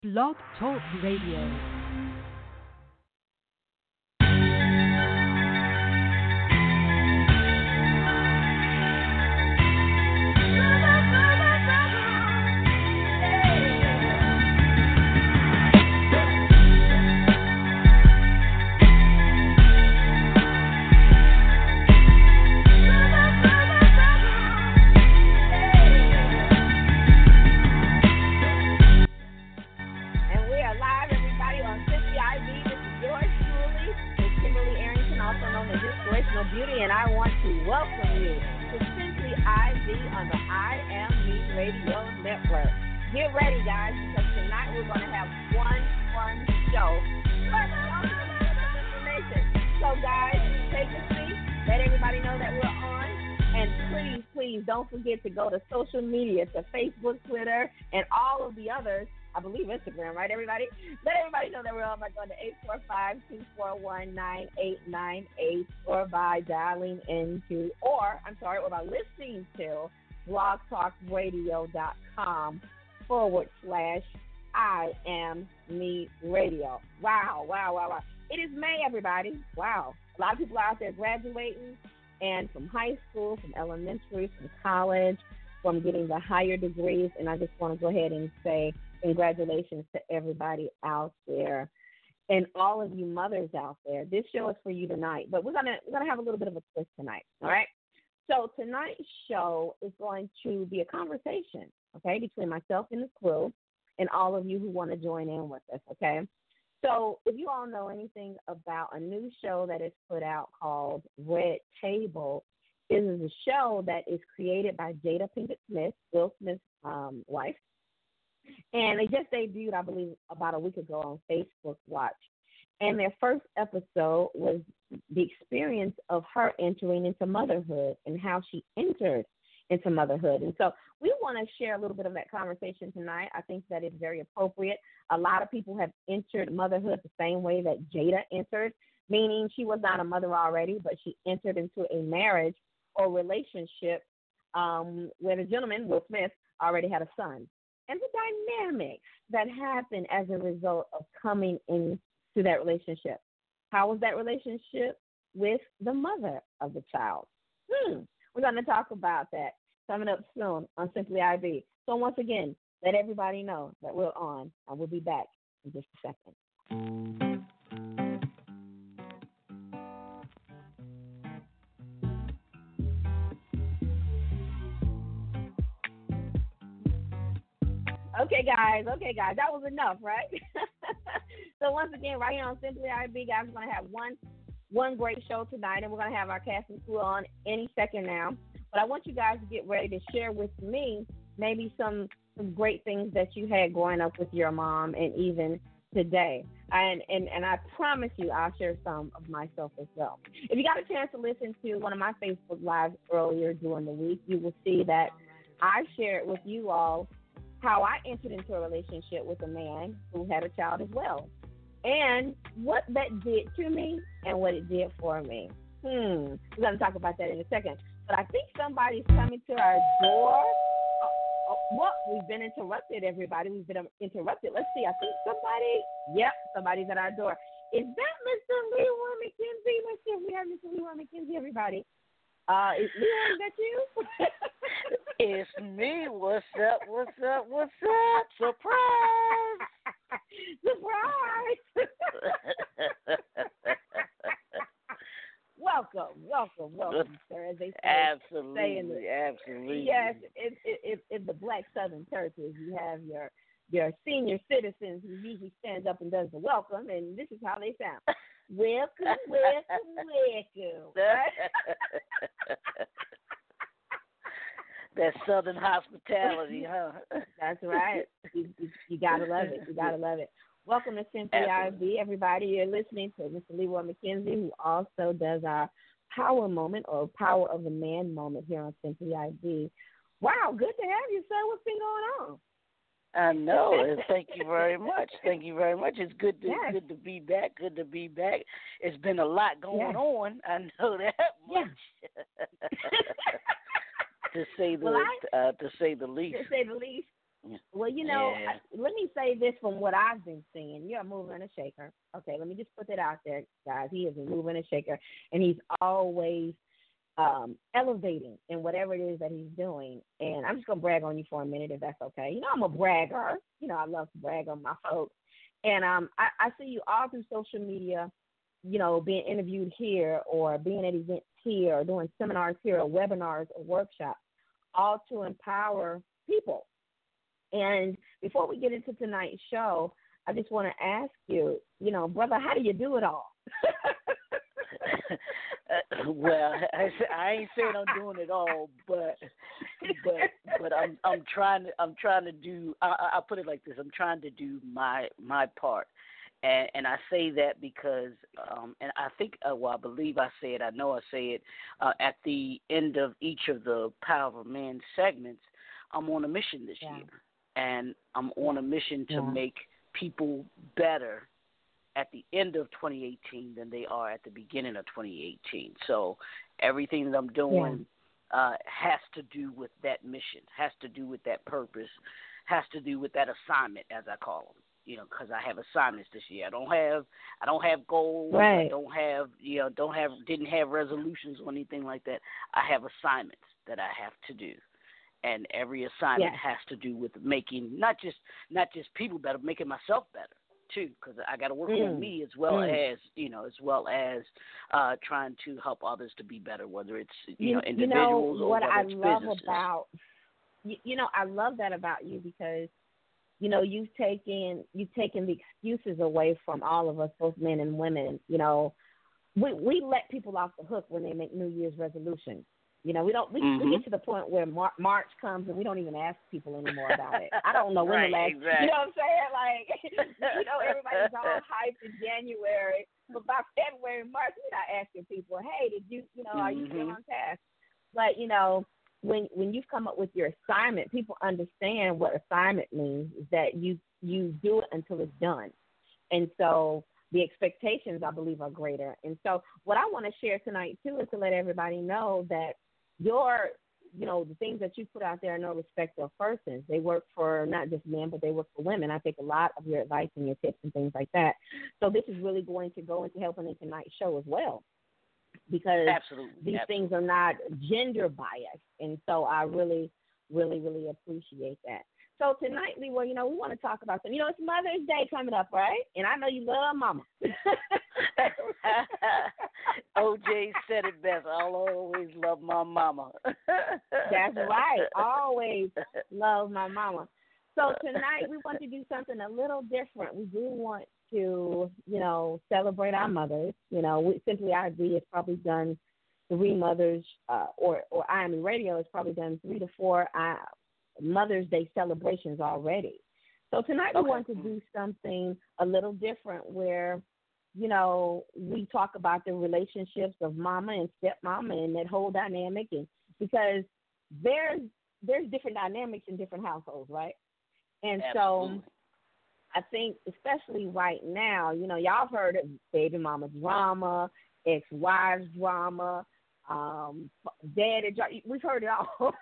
Blog Talk Radio. Beauty, and I want to welcome you to Simply IV on the I Am Me Radio Network. Get ready, guys, because tonight we're going to have one fun show. Information. So, guys, take a seat. Let everybody know that we're on. And please don't forget to go to social media, to Facebook, Twitter, and all of the others. I believe Instagram, right, everybody? Let everybody know that we're on by going to 845-241-9898 or by dialing into, or by listening to blogtalkradio.com /I Am Me Radio. Wow. It is May, everybody. Wow. A lot of people out there graduating and from high school, from elementary, from college, from getting the higher degrees. And I just want to go ahead and say congratulations to everybody out there and all of you mothers out there. This show is for you tonight, but we're gonna have a little bit of a twist tonight. All right. So tonight's show is going to be a conversation, okay, between myself and the crew and all of you who want to join in with us. Okay. So if you all know anything about a new show that is put out called Red Table, it is a show that is created by Jada Pinkett Smith, Will Smith's wife. And they just debuted, I believe, about a week ago on Facebook Watch. And their first episode was the experience of her entering into motherhood and how she entered into motherhood. And so we want to share a little bit of that conversation tonight. I think that it's very appropriate. A lot of people have entered motherhood the same way that Jada entered, meaning she was not a mother already, but she entered into a marriage or relationship where the gentleman, Will Smith, already had a son. And the dynamics that happen as a result of coming into that relationship. How was that relationship with the mother of the child? We're going to talk about that coming up soon on Simply IB. So once again, let everybody know that we're on, and we'll be back in just a second. Okay, guys, that was enough, right? So once again, right here on Simply IB, guys, we're going to have one great show tonight, and we're going to have our cast and crew on any second now. But I want you guys to get ready to share with me maybe some great things that you had growing up with your mom and even today. And I promise you I'll share some of myself as well. If you got a chance to listen to one of my Facebook Lives earlier during the week, you will see that I shared with you all how I entered into a relationship with a man who had a child as well, and what that did to me and what it did for me. We're going to talk about that in a second. But I think somebody's coming to our door. Well, we've been interrupted, everybody. We've been interrupted. Let's see. I think somebody's at our door. Is that Mr. Leroy McKenzie? Let's see if we have Mr. Leroy McKenzie, everybody. Is Leroy, is that you? It's me. What's up? Surprise! Surprise! Welcome, sir. As they say, Absolutely. Yes, in the Black Southern churches, you have your senior citizens who usually stands up and does the welcome, and this is how they sound. Welcome. Right? That Southern hospitality, huh? That's right. You gotta love it. Welcome to Simply IB, everybody. You're listening to Mr. Leroy McKenzie, who also does our Power Moment or Power of the Man moment here on Simply IB. Wow, good to have you, sir. What's been going on? I know, and thank you very much. It's good to be back. It's been a lot going on. I know that much. to say the least. To say the least. Well, let me say this from what I've been seeing. You're a mover and a shaker. Okay, let me just put that out there, guys. He is a mover and a shaker, and he's always elevating in whatever it is that he's doing. And I'm just going to brag on you for a minute, if that's okay. I'm a bragger. I love to brag on my folks. And I see you all through social media, being interviewed here or being at events here or doing seminars here or webinars or workshops, all to empower people. And before we get into tonight's show, I just want to ask you, brother, how do you do it all? Well, I ain't saying I'm doing it all, but I'm trying to do. I put it like this: I'm trying to do my part, and I say that because, and I think, I believe I say it. I know I say it at the end of each of the Power of a Man segments. I'm on a mission this year, and I'm on a mission to make people better at the end of 2018 than they are at the beginning of 2018. So everything that I'm doing has to do with that mission, has to do with that purpose, has to do with that assignment, as I call them. Because I have assignments this year. I don't have goals. Right. I didn't have resolutions or anything like that. I have assignments that I have to do. And every assignment has to do with making not just people better, making myself better too, because I got to work on me as well as trying to help others to be better, whether it's individuals or what whether I it's love businesses. about I love that about you because you've taken the excuses away from all of us, both men and women. We let people off the hook when they make New Year's resolutions. We get to the point where March comes and we don't even ask people anymore about it. I don't know when the last, exactly. You know what I'm saying? Like, everybody's all hyped in January, but by February, March, we're not asking people, hey, did you, are you still on task? But, when you've come up with your assignment, people understand what assignment means, is that you do it until it's done. And so the expectations, I believe, are greater. And so what I want to share tonight, too, is to let everybody know that the things that you put out there are no respect of persons. They work for not just men, but they work for women. I take a lot of your advice and your tips and things like that. So this is really going to go into helping in tonight's show as well, because these things are not gender biased. And so I really, really, really appreciate that. So tonight, Leroy, we want to talk about some. It's Mother's Day coming up, right? And I know you love Mama. OJ said it best. I'll always love my mama. That's right. Always love my mama. So tonight we want to do something a little different. We do want to, celebrate our mothers. Simply ID has probably done 3 mothers, or IME Radio has probably done 3 to 4 Mother's Day celebrations already. So tonight we want to do something a little different where, we talk about the relationships of mama and stepmama and that whole dynamic, and because there's different dynamics in different households, right? And so I think especially right now, y'all have heard of baby mama drama, ex-wives drama, daddy drama. We've heard it all.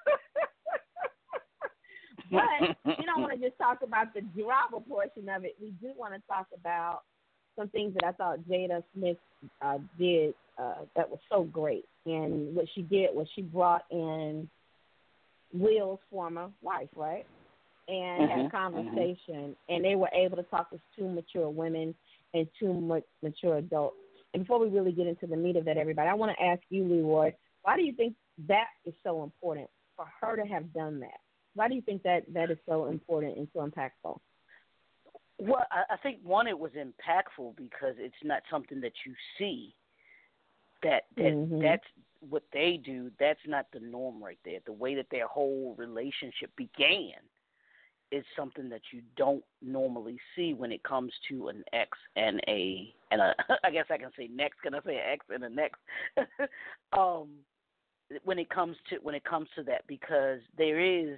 But we don't want to just talk about the drama portion of it. We do want to talk about some things that I thought Jada Smith did that was so great. And what she did was she brought in Will's former wife, right? And had a conversation. And they were able to talk as 2 mature women and 2 mature adults. And before we really get into the meat of that, everybody, I want to ask you, Leroy, why do you think that is so important for her to have done that? Why do you think that is so important and so impactful? Well, I think, one, it was impactful because it's not something that you see. That's what they do. That's not the norm right there. The way that their whole relationship began is something that you don't normally see when it comes to an ex and a I guess I can say next. Can I say ex and a next? When it comes to that, because there's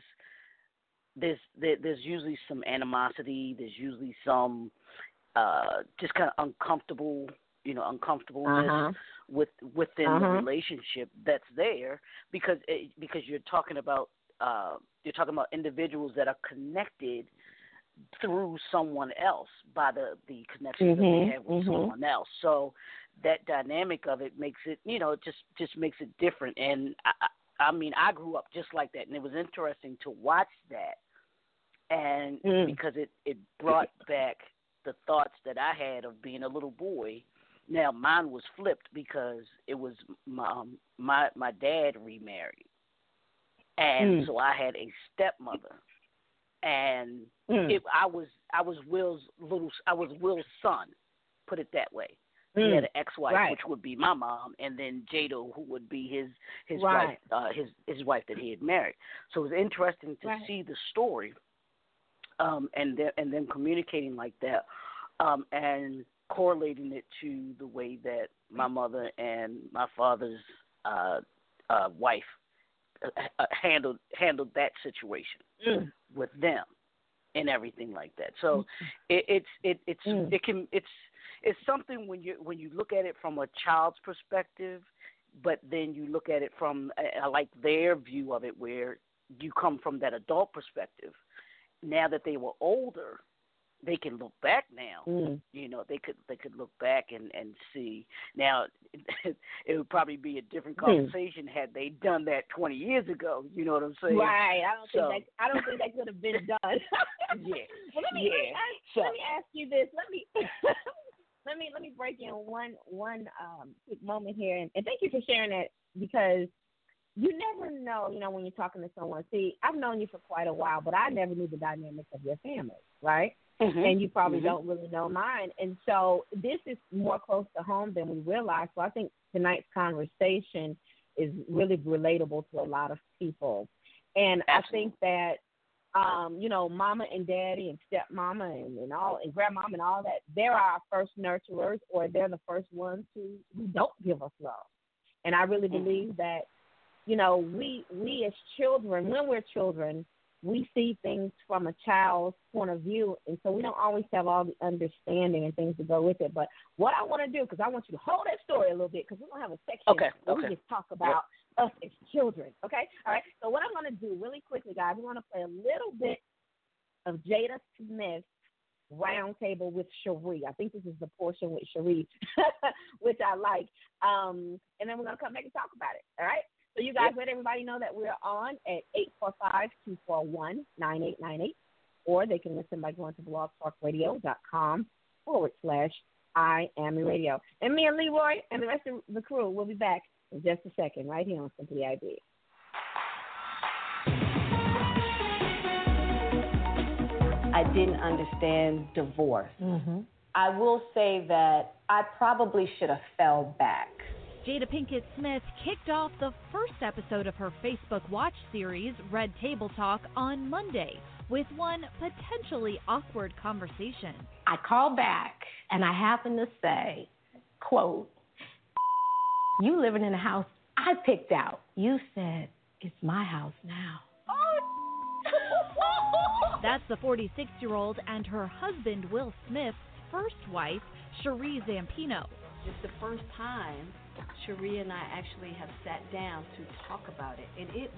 usually some animosity. There's usually some just kind of uncomfortableness within the relationship that's there, because you're talking about you're talking about individuals that are connected through someone else by the connections that they have with someone else. So that dynamic of it makes it, just makes it different. And I mean, I grew up just like that, and it was interesting to watch that, and because it brought back the thoughts that I had of being a little boy. Now mine was flipped because it was my dad remarried, and so I had a stepmother, and I was Will's son, put it that way. He had an ex-wife, which would be my mom, and then Jada, who would be his wife, his wife that he had married. So it was interesting to see the story, and then communicating like that, and correlating it to the way that my mother and my father's wife handled that situation with them and everything like that. So it's something when you look at it from a child's perspective, but then you look at it from I like their view of it, where you come from that adult perspective. Now that they were older, they can look back now. They could look back and see. Now it would probably be a different conversation had they done that 20 years ago. You know what I'm saying? Right. I don't think that could have been done. Yeah. Well, let me ask you this. Let me break in one quick moment here, and thank you for sharing that, because you never know, when you're talking to someone. See, I've known you for quite a while, but I never knew the dynamics of your family, right? And you probably don't really know mine. And so this is more close to home than we realize. So I think tonight's conversation is really relatable to a lot of people. And I think that, mama and daddy and stepmama and grandmama and all that, they're our first nurturers, or they're the first ones who don't give us love. And I really believe that, we as children, when we're children, we see things from a child's point of view, and so we don't always have all the understanding and things to go with it. But what I want to do, because I want you to hold that story a little bit, because we're going to have a section where we just talk about us as children, okay? All right, so what I'm going to do really quickly, guys, we're going to play a little bit of Jada Smith's Roundtable with Cherie. I think this is the portion with Cherie, which I like. And then we're going to come back and talk about it, all right? So you guys let everybody know that we're on at 845-241-9898, or they can listen by going to blogtalkradio.com/IAMYradio. And me and Leroy and the rest of the crew will be back in just a second right here on Simply IB. I didn't understand divorce. I will say that I probably should have fell back. Jada Pinkett Smith kicked off the first episode of her Facebook Watch series, Red Table Talk, on Monday with one potentially awkward conversation. I called back and I happened to say, quote, "You living in a house I picked out. You said it's my house now." That's the 46-year-old and her husband, Will Smith's first wife, Cherie Zampino. It's the first time Cherie and I actually have sat down to talk about it. And it's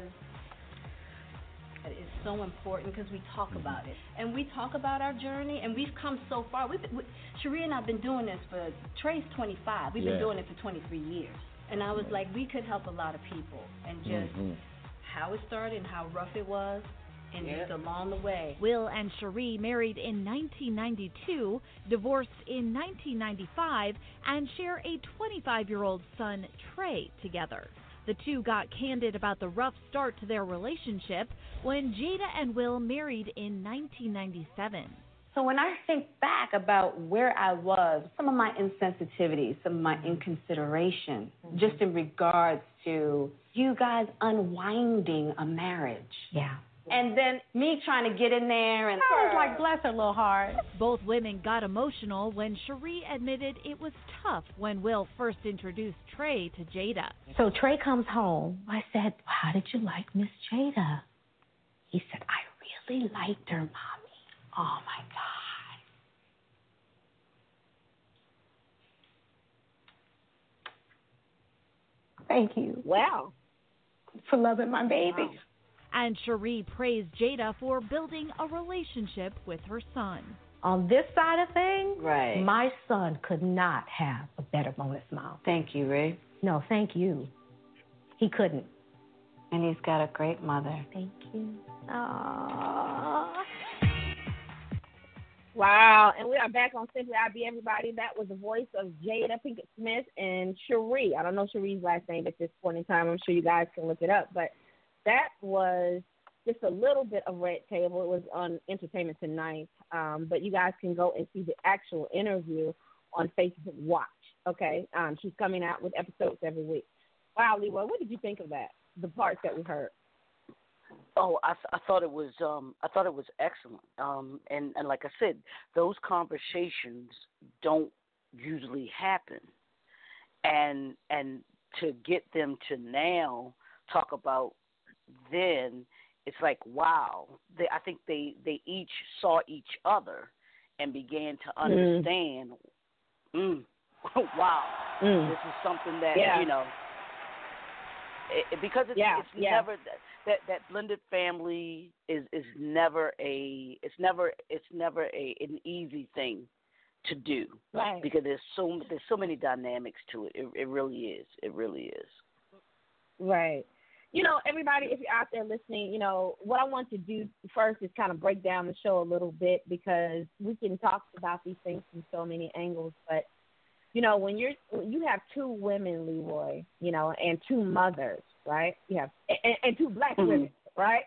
so important because we talk about it. And we talk about our journey, and we've come so far. Cherie and I have been doing this for, Trey's 25. We've been doing it for 23 years. And I was like, we could help a lot of people. And just how it started and how rough it was, and just along the way. Will and Cherie married in 1992, divorced in 1995, and share a 25-year-old son, Trey, together. The two got candid about the rough start to their relationship when Jada and Will married in 1997. So when I think back about where I was, some of my insensitivity, some of my inconsideration, just in regards to you guys unwinding a marriage. Yeah. And then me trying to get in there, and I was like, bless her little heart. Both women got emotional when Cherie admitted it was tough when Will first introduced Trey to Jada. So Trey comes home. I said, how did you like Miss Jada? He said, I really liked her, Mommy. Oh, my God. Thank you. Wow. For loving my baby. Wow. And Cherie praised Jada for building a relationship with her son. On this side of things, Right. my son could not have a better bonus mom. Thank you, Ray. No, thank you. He couldn't. And he's got a great mother. Thank you. Aww. Wow, and we are back on Simply IB, everybody. That was the voice of Jada Pinkett Smith and Cherie. I don't know Cherie's last name at this point in time. I'm sure you guys can look it up. But that was just a little bit of Red Table. It was on Entertainment Tonight. But you guys can go and see the actual interview on Facebook Watch, okay? She's coming out with episodes every week. Wow, Leroy, what did you think of that, the parts that we heard? Oh, I thought it was excellent. And like I said, those conversations don't usually happen, and to get them to now talk about then, it's like wow. I think they each saw each other and began to understand. Wow, this is something that because it's never that blended family is never an easy thing to do, right? Because there's so many dynamics to it. It really is. It really is. Right. You know, everybody, if you're out there listening, you know, what I want to do first is kind of break down the show a little bit because we can talk about these things from so many angles. But, you know, when you have two women, Leroy, you know, and two mothers, right? You have and two black women, right?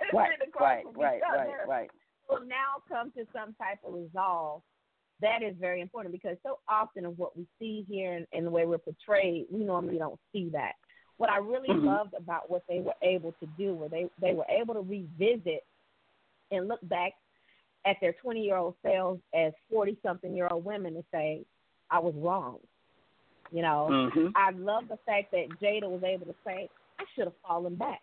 Right. Will now come to some type of resolve. That is very important because so often of what we see here and the way we're portrayed, we normally don't see that. What I really loved about what they were able to do was they were able to revisit and look back at their 20-year-old selves as 40-something-year-old women and say, I was wrong. You know, I love the fact that Jada was able to say, I should have fallen back.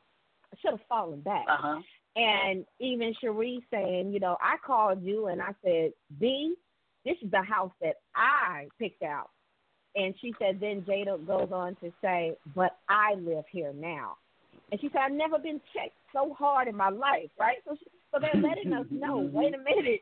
And even Cherie saying, you know, I called you and I said, B, this is the house that I picked out. And she said, then Jada goes on to say, but I live here now. And she said, I've never been checked so hard in my life, right? So they're letting us know, wait a minute.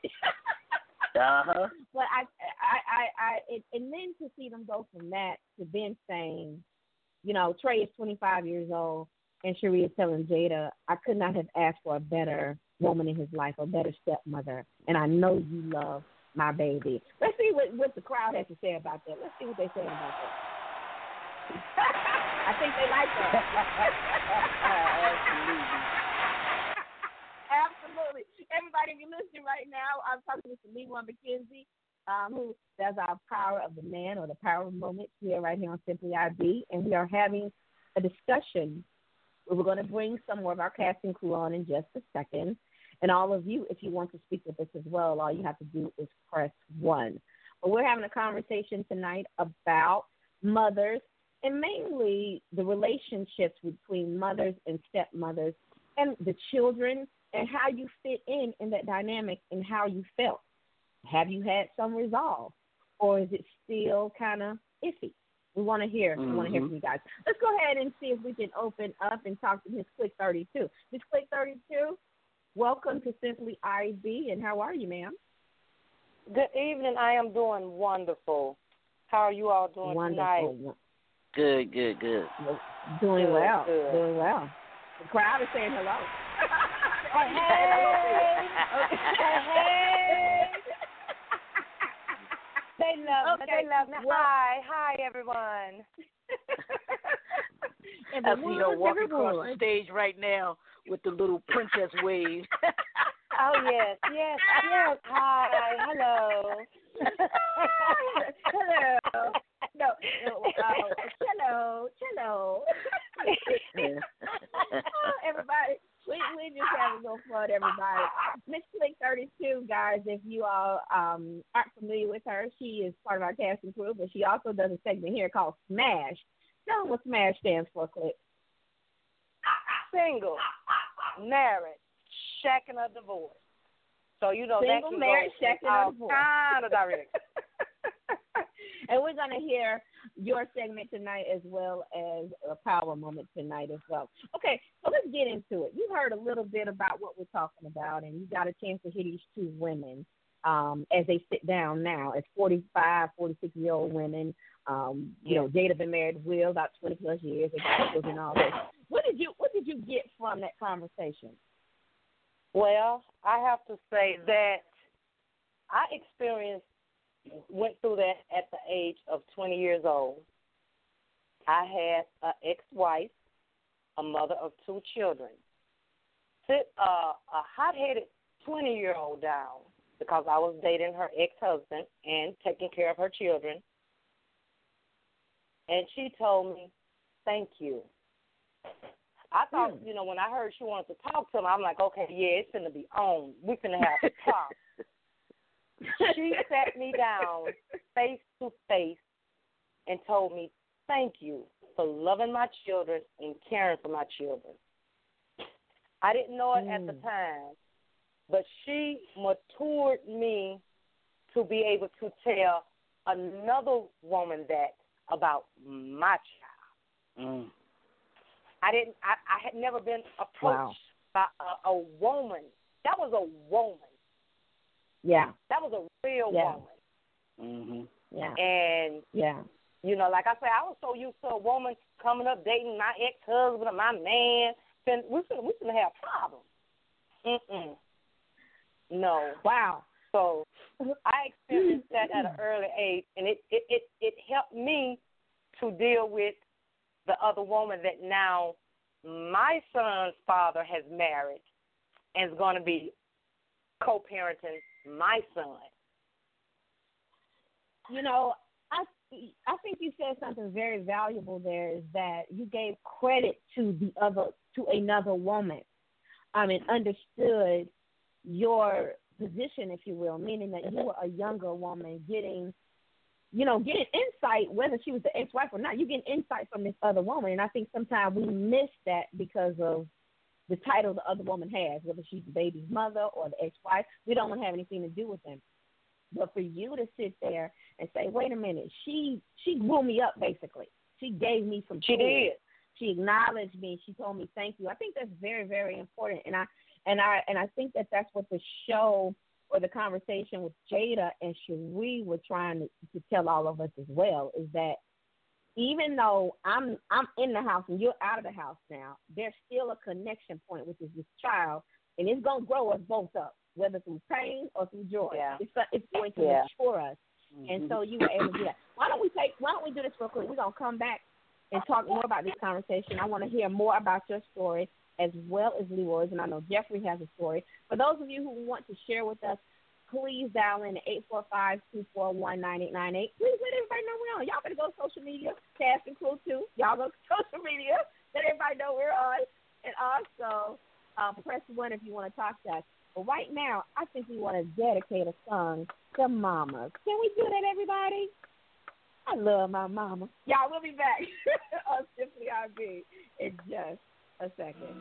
But and then to see them go from that to then saying, you know, Trey is 25 years old, and Cherie is telling Jada, I could not have asked for a better woman in his life, a better stepmother, and I know you love my baby. Let's see what the crowd has to say about that. Let's see what they say about that. I think they like that. Absolutely. Everybody, if you're listening right now, I'm talking to Leroy McKenzie, who does our Power of the Man or the Power Moment here right here on Simply IB, and we are having a discussion where we're going to bring some more of our casting crew on in just a second. And all of you, if you want to speak with us as well, all you have to do is press 1. But we're having a conversation tonight about mothers and mainly the relationships between mothers and stepmothers and the children and how you fit in that dynamic and how you felt. Have you had some resolve, or is it still kind of iffy? We want to hear. We want to hear from you guys. Let's go ahead and see if we can open up and talk to Miss Click 32. Miss Click 32. Welcome to Simply IB, and how are you, ma'am? Good evening. I am doing wonderful. How are you all doing tonight? Good. Doing well. The crowd is saying hello. Hey. They love me. Hi, everyone. I see her walking across the stage right now with the little princess wave. Oh, yes. Hi, hello. Hello. Hello. Everybody, we just having a little fun, everybody. Miss Click 32, guys, if you all aren't familiar with her, she is part of our casting crew, but she also does a segment here called Smash. Tell them what SMASH stands for, Click. Single, married, shacking or divorced. So, you know, single, that married, shacking or divorced. Kind of direct. And we're going to hear your segment tonight as well as a power moment tonight as well. Okay, so let's get into it. You heard a little bit about what we're talking about, and you got a chance to hear these two women as they sit down now as 45, 46-year-old women. You know, Jada been married to Will about 20 plus years. They got children and all this. What did you get from that conversation? Well, I have to say that I went through that at the age of 20 years old. I had an ex-wife, a mother of 2 children. Sit a hot-headed 20-year-old down because I was dating her ex-husband and taking care of her children. And she told me, thank you. I thought, you know, when I heard she wanted to talk to him, I'm like, okay, yeah, it's going to be on. We're going to have a talk. She sat me down face to face and told me, thank you for loving my children and caring for my children. I didn't know it at the time, but she matured me to be able to tell another woman that about my child. I had never been approached by a woman. That was a woman. Yeah. That was a real woman. Mm-hmm. Yeah. And, you know, like I said, I was so used to a woman coming up dating my ex-husband or my man. Then we're going to have problems. No. Wow. So I experienced that at an early age, and it helped me to deal with the other woman that now my son's father has married and is going to be co-parenting my son. You know, I think you said something very valuable there, is that you gave credit to another woman. I mean, understood your position, if you will, meaning that you were a younger woman getting insight, whether she was the ex-wife or not. You get insight from this other woman, and I think sometimes we miss that because of the title the other woman has, whether she's the baby's mother or the ex-wife. We don't want to have anything to do with them. But for you to sit there and say, wait a minute, she grew me up, basically. She gave me some She tools. did. She acknowledged me. She told me thank you. I think that's very, very important. And I think that's what the show or the conversation with Jada and Cherie were trying to tell all of us as well, is that even though I'm in the house and you're out of the house now, there's still a connection point, which is this child, and it's going to grow us both up, whether through pain or through joy. Yeah. It's going to mature us. Mm-hmm. And so you were able to do that. Why don't we do this real quick? We're going to come back and talk more about this conversation. I want to hear more about your story as well as Leroy's, and I know Jeffrey has a story. For those of you who want to share with us, please dial in at 845-241-9898. Please let everybody know we're on. Y'all better go to social media, cast and crew too. Y'all go to social media, let everybody know we're on. And also, press 1 if you want to talk to us. But right now, I think we want to dedicate a song to mamas. Can we do that, everybody? I love my mama. Y'all, we'll be back on Simply RB in just a second.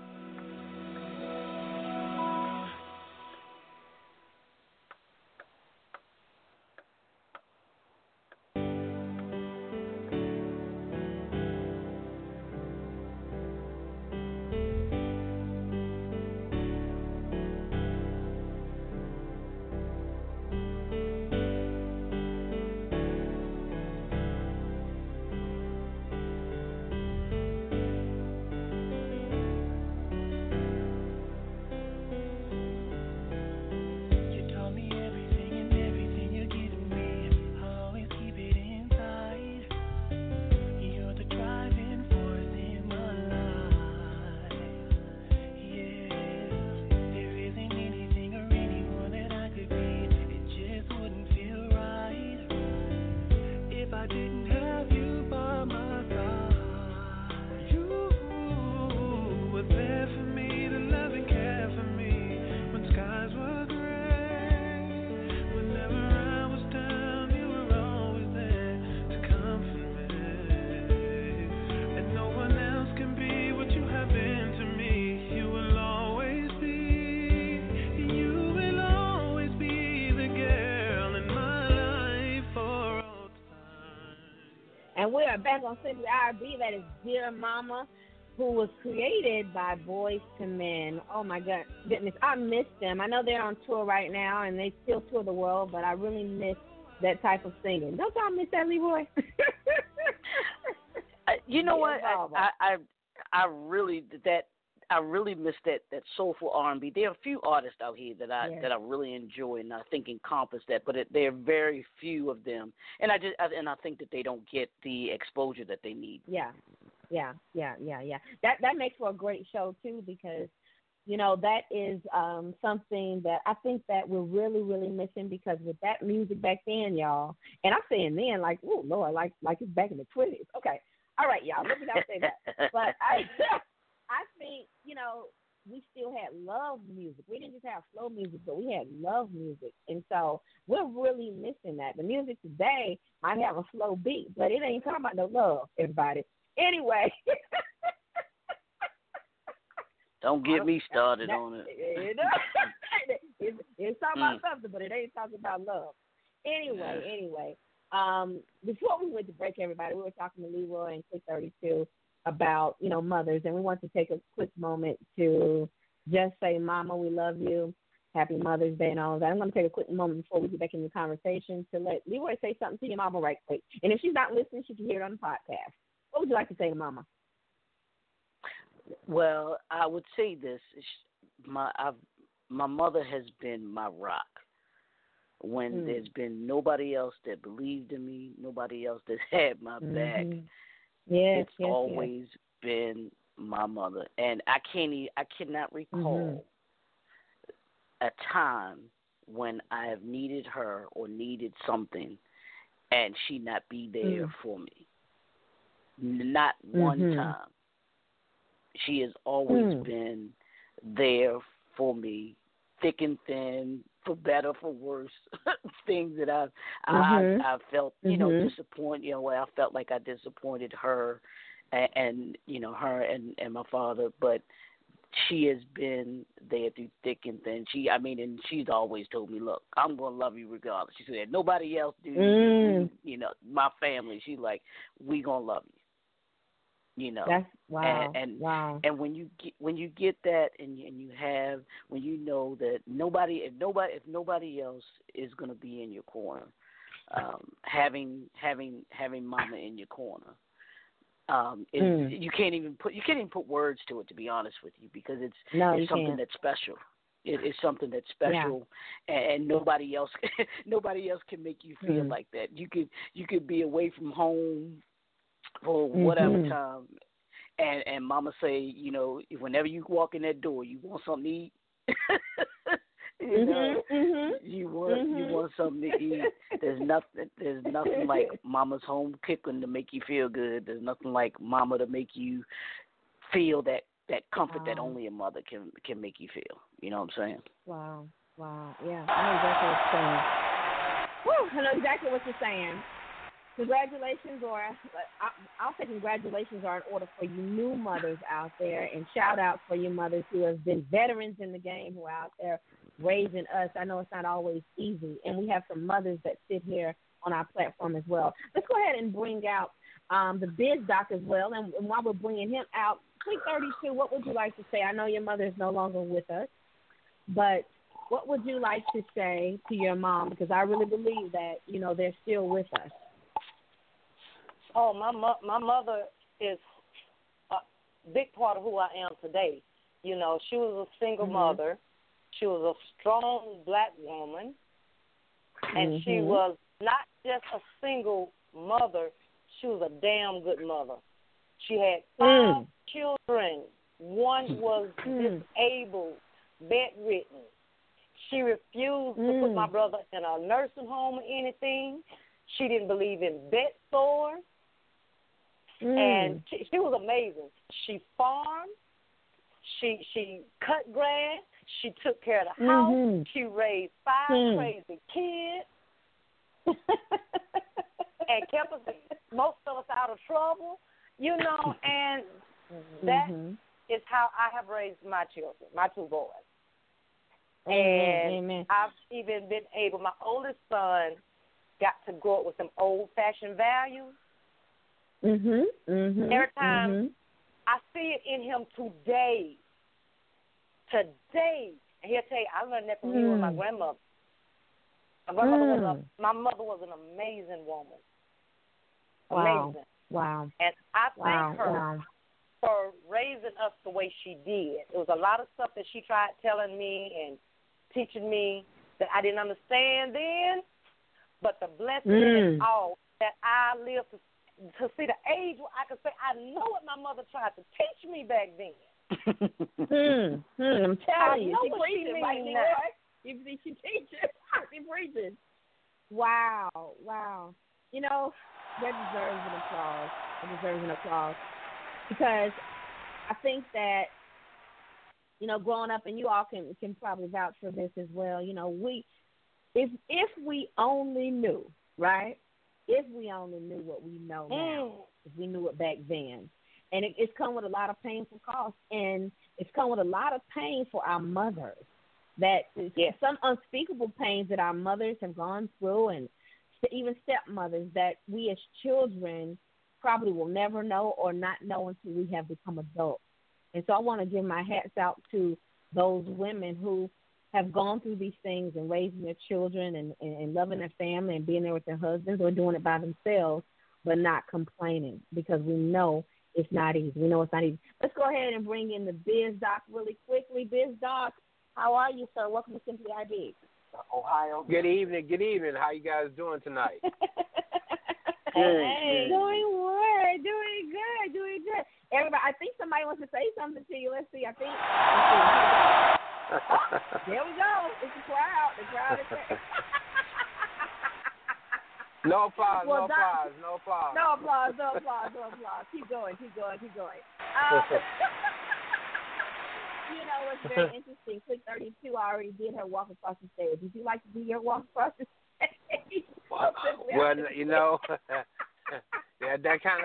are back on Simply R&B. That is Dear Mama, who was created by Boyz II Men. Oh my goodness, I miss them. I know they're on tour right now and they still tour the world, but I really miss that type of singing. Don't y'all miss that, Leroy? You know what? I really miss that soulful R&B. There are a few artists out here that I really enjoy, and I think encompass that. But there are very few of them, and I think that they don't get the exposure that they need. Yeah. That makes for a great show too, because that is something that I think that we're really, really missing, because with that music back then, y'all, and I'm saying then, like, oh Lord, like it's back in the 20s. Okay, all right, y'all, let me not say that, but I think we still had love music. We didn't just have slow music, but we had love music, and so we're really missing that. The music today might have a slow beat, but it ain't talking about no love, everybody. Anyway. Don't get me started on it. It's talking about something, but it ain't talking about love. Anyway, before we went to break, everybody, we were talking to Leroy and Click 32 about, mothers, and we want to take a quick moment to just say, Mama, we love you. Happy Mother's Day and all of that. I'm going to take a quick moment before we get back in the conversation to let Leroy say something to your mama right quick. And if she's not listening, she can hear it on the podcast. What would you like to say to Mama? Well, I would say this. My mother has been my rock. When there's been nobody else that believed in me, nobody else that had my back, it's always been my mother. And I cannot recall a time when I have needed her or needed something and she not be there for me. Not one time. She has always been there for me, thick and thin, for better, for worse. Things that I felt, disappointed. I felt like I disappointed her, and her and my father. But she has been there through thick and thin. And she's always told me, look, I'm gonna love you regardless. She said, nobody else do. My family. She's like, we gonna love you. That's wow. And when you get that, and when you know that if nobody else is going to be in your corner, having Mama in your corner, you can't even put words to it, to be honest with you, because it's something that's special. It's something that's special, and nobody else can make you feel like that. You could be away from home for whatever time, and Mama say, whenever you walk in that door, you want something to eat. You want something to eat. There's nothing like Mama's home cooking to make you feel good. There's nothing like Mama to make you feel that comfort that only a mother can make you feel. You know what I'm saying? Wow. Yeah, I know exactly what you're saying. Woo, I know exactly what you're saying. Congratulations, or I'll say congratulations are in order for you new mothers out there, and shout out for you mothers who have been veterans in the game, who are out there raising us. I know it's not always easy, and we have some mothers that sit here on our platform as well. Let's go ahead and bring out the Biz Doc as well, and while we're bringing him out, Click 32, what would you like to say? I know your mother is no longer with us, but what would you like to say to your mom? Because I really believe that, they're still with us. Oh, my mother is a big part of who I am today. She was a single mother. She was a strong black woman. And she was not just a single mother. She was a damn good mother. She had 5 children. One was disabled, bedridden. She refused to put my brother in a nursing home or anything. She didn't believe in bed sores. And she was amazing. She farmed. She cut grass. She took care of the house. She raised 5 crazy kids. And kept most of us out of trouble, and that is how I have raised my children, my 2 boys. And I've even been able, my oldest son got to grow up with some old-fashioned values, Every time I see it in him today. Today. And he'll tell you, I learned that from you and my grandmother. My mother was an amazing woman. Amazing. Wow. And I thank her for raising us the way she did. It was a lot of stuff that she tried telling me and teaching me that I didn't understand then, but the blessing in it all that I lived to see the age where I could say, I know what my mother tried to teach me back then. I'm telling you, she preaching right now. She teaches. She preaches. Wow. You know, that deserves an applause. It deserves an applause because I think that, you know, growing up, and you all can probably vouch for this as well. You know, if we only knew, right? If we only knew what we know now, if we knew it back then. And it's come with a lot of painful costs, and it's come with a lot of pain for our mothers. That some unspeakable pains that our mothers have gone through, and even stepmothers that we as children probably will never know or not know until we have become adults. And so I want to give my hats out to those women who have gone through these things and raising their children and loving their family and being there with their husbands or doing it by themselves, but not complaining, because we know it's not easy. We know it's not easy. Let's go ahead and bring in the Biz Doc really quickly. Biz Doc, how are you, sir? Welcome to Simply IB. Ohio. Good evening. How you guys doing tonight? Hey. Doing good. Everybody, I think somebody wants to say something to you. Let's see. Let's see. There we go. It's the crowd. The crowd is there. No applause. Keep going. You know what's very interesting? Click 32 already did her walk across the stage. Would you like to do your walk across the stage? Well, you know, that's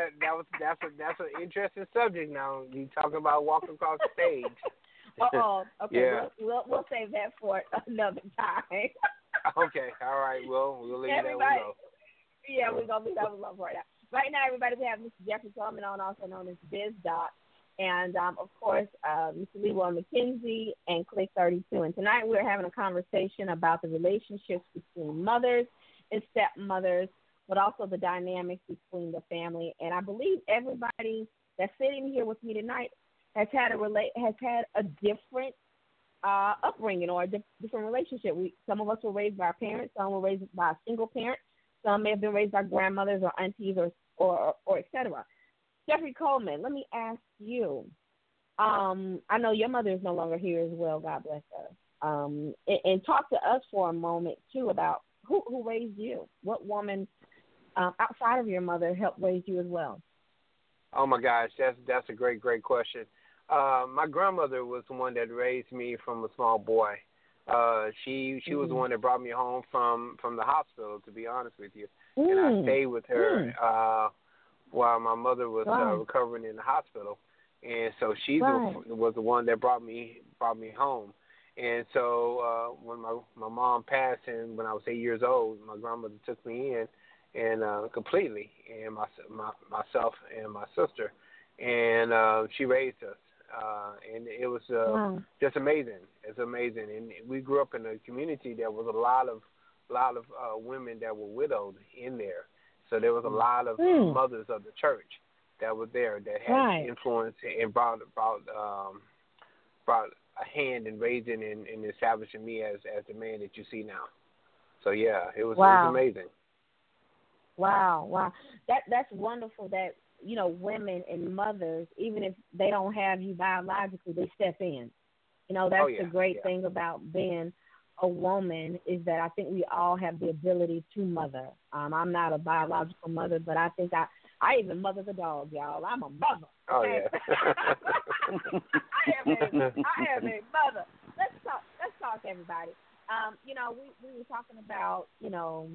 an interesting subject. Now you talking about walking across the stage. Okay. Yeah. We'll save that for another time. Okay. All right. Well, we'll leave that alone. Yeah, we're gonna leave that alone right now. Right now, everybody, we have Mr. Jeffrey Coleman on, also known as Biz Doc. And, of course, Mr. Leroy McKenzie and Click 32. And tonight we're having a conversation about the relationships between mothers and stepmothers, but also the dynamics between the family. And I believe everybody that's sitting here with me tonight has had a different upbringing or a different relationship. Some of us were raised by our parents. Some were raised by a single parent. Some may have been raised by grandmothers or aunties or et cetera. Jeffrey Coleman, let me ask you. I know your mother is no longer here as well. God bless her. And talk to us for a moment too about who raised you. What woman outside of your mother helped raise you as well? Oh my gosh, that's a great question. My grandmother was the one that raised me from a small boy. She was the one that brought me home from the hospital. To be honest with you, and I stayed with her. While my mother was recovering in the hospital, and so she was the one that brought me home. And so when my mom passed, and when I was 8 years old, my grandmother took me in and completely, and myself and my sister, and she raised us, and it was just amazing. It's amazing, and we grew up in a community that was a lot of women that were widowed in there. So there was a lot of mothers of the church that were there that had influence and brought a hand in raising and establishing me as the man that you see now. So yeah, it was amazing. Wow. That's wonderful that, you know, women and mothers, even if they don't have you biologically, they step in. You know, that's the great thing about being a woman, is that I think we all have the ability to mother. I'm not a biological mother, but I think I even mother the dog, y'all. I'm a mother. Okay? I am a mother. Let's talk, everybody. You know, we were talking about, you know,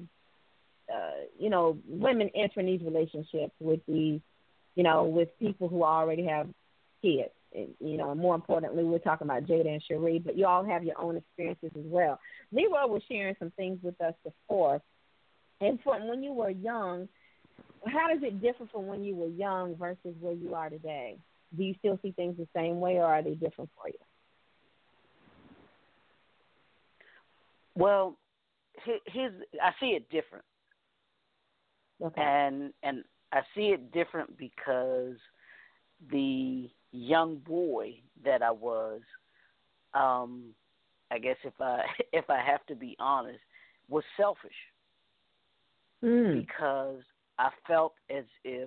women entering these relationships with these, you know, with people who already have kids. And, you know, more importantly, we're talking about Jada and Cherie, but you all have your own experiences as well. Leroy was sharing some things with us before. And from when you were young, how does it differ from when you were young versus where you are today? Do you still see things the same way, or are they different for you? Well, I see it different. Okay. And I see it different because the young boy that I was, I guess if I have to be honest, was selfish. Because I felt as if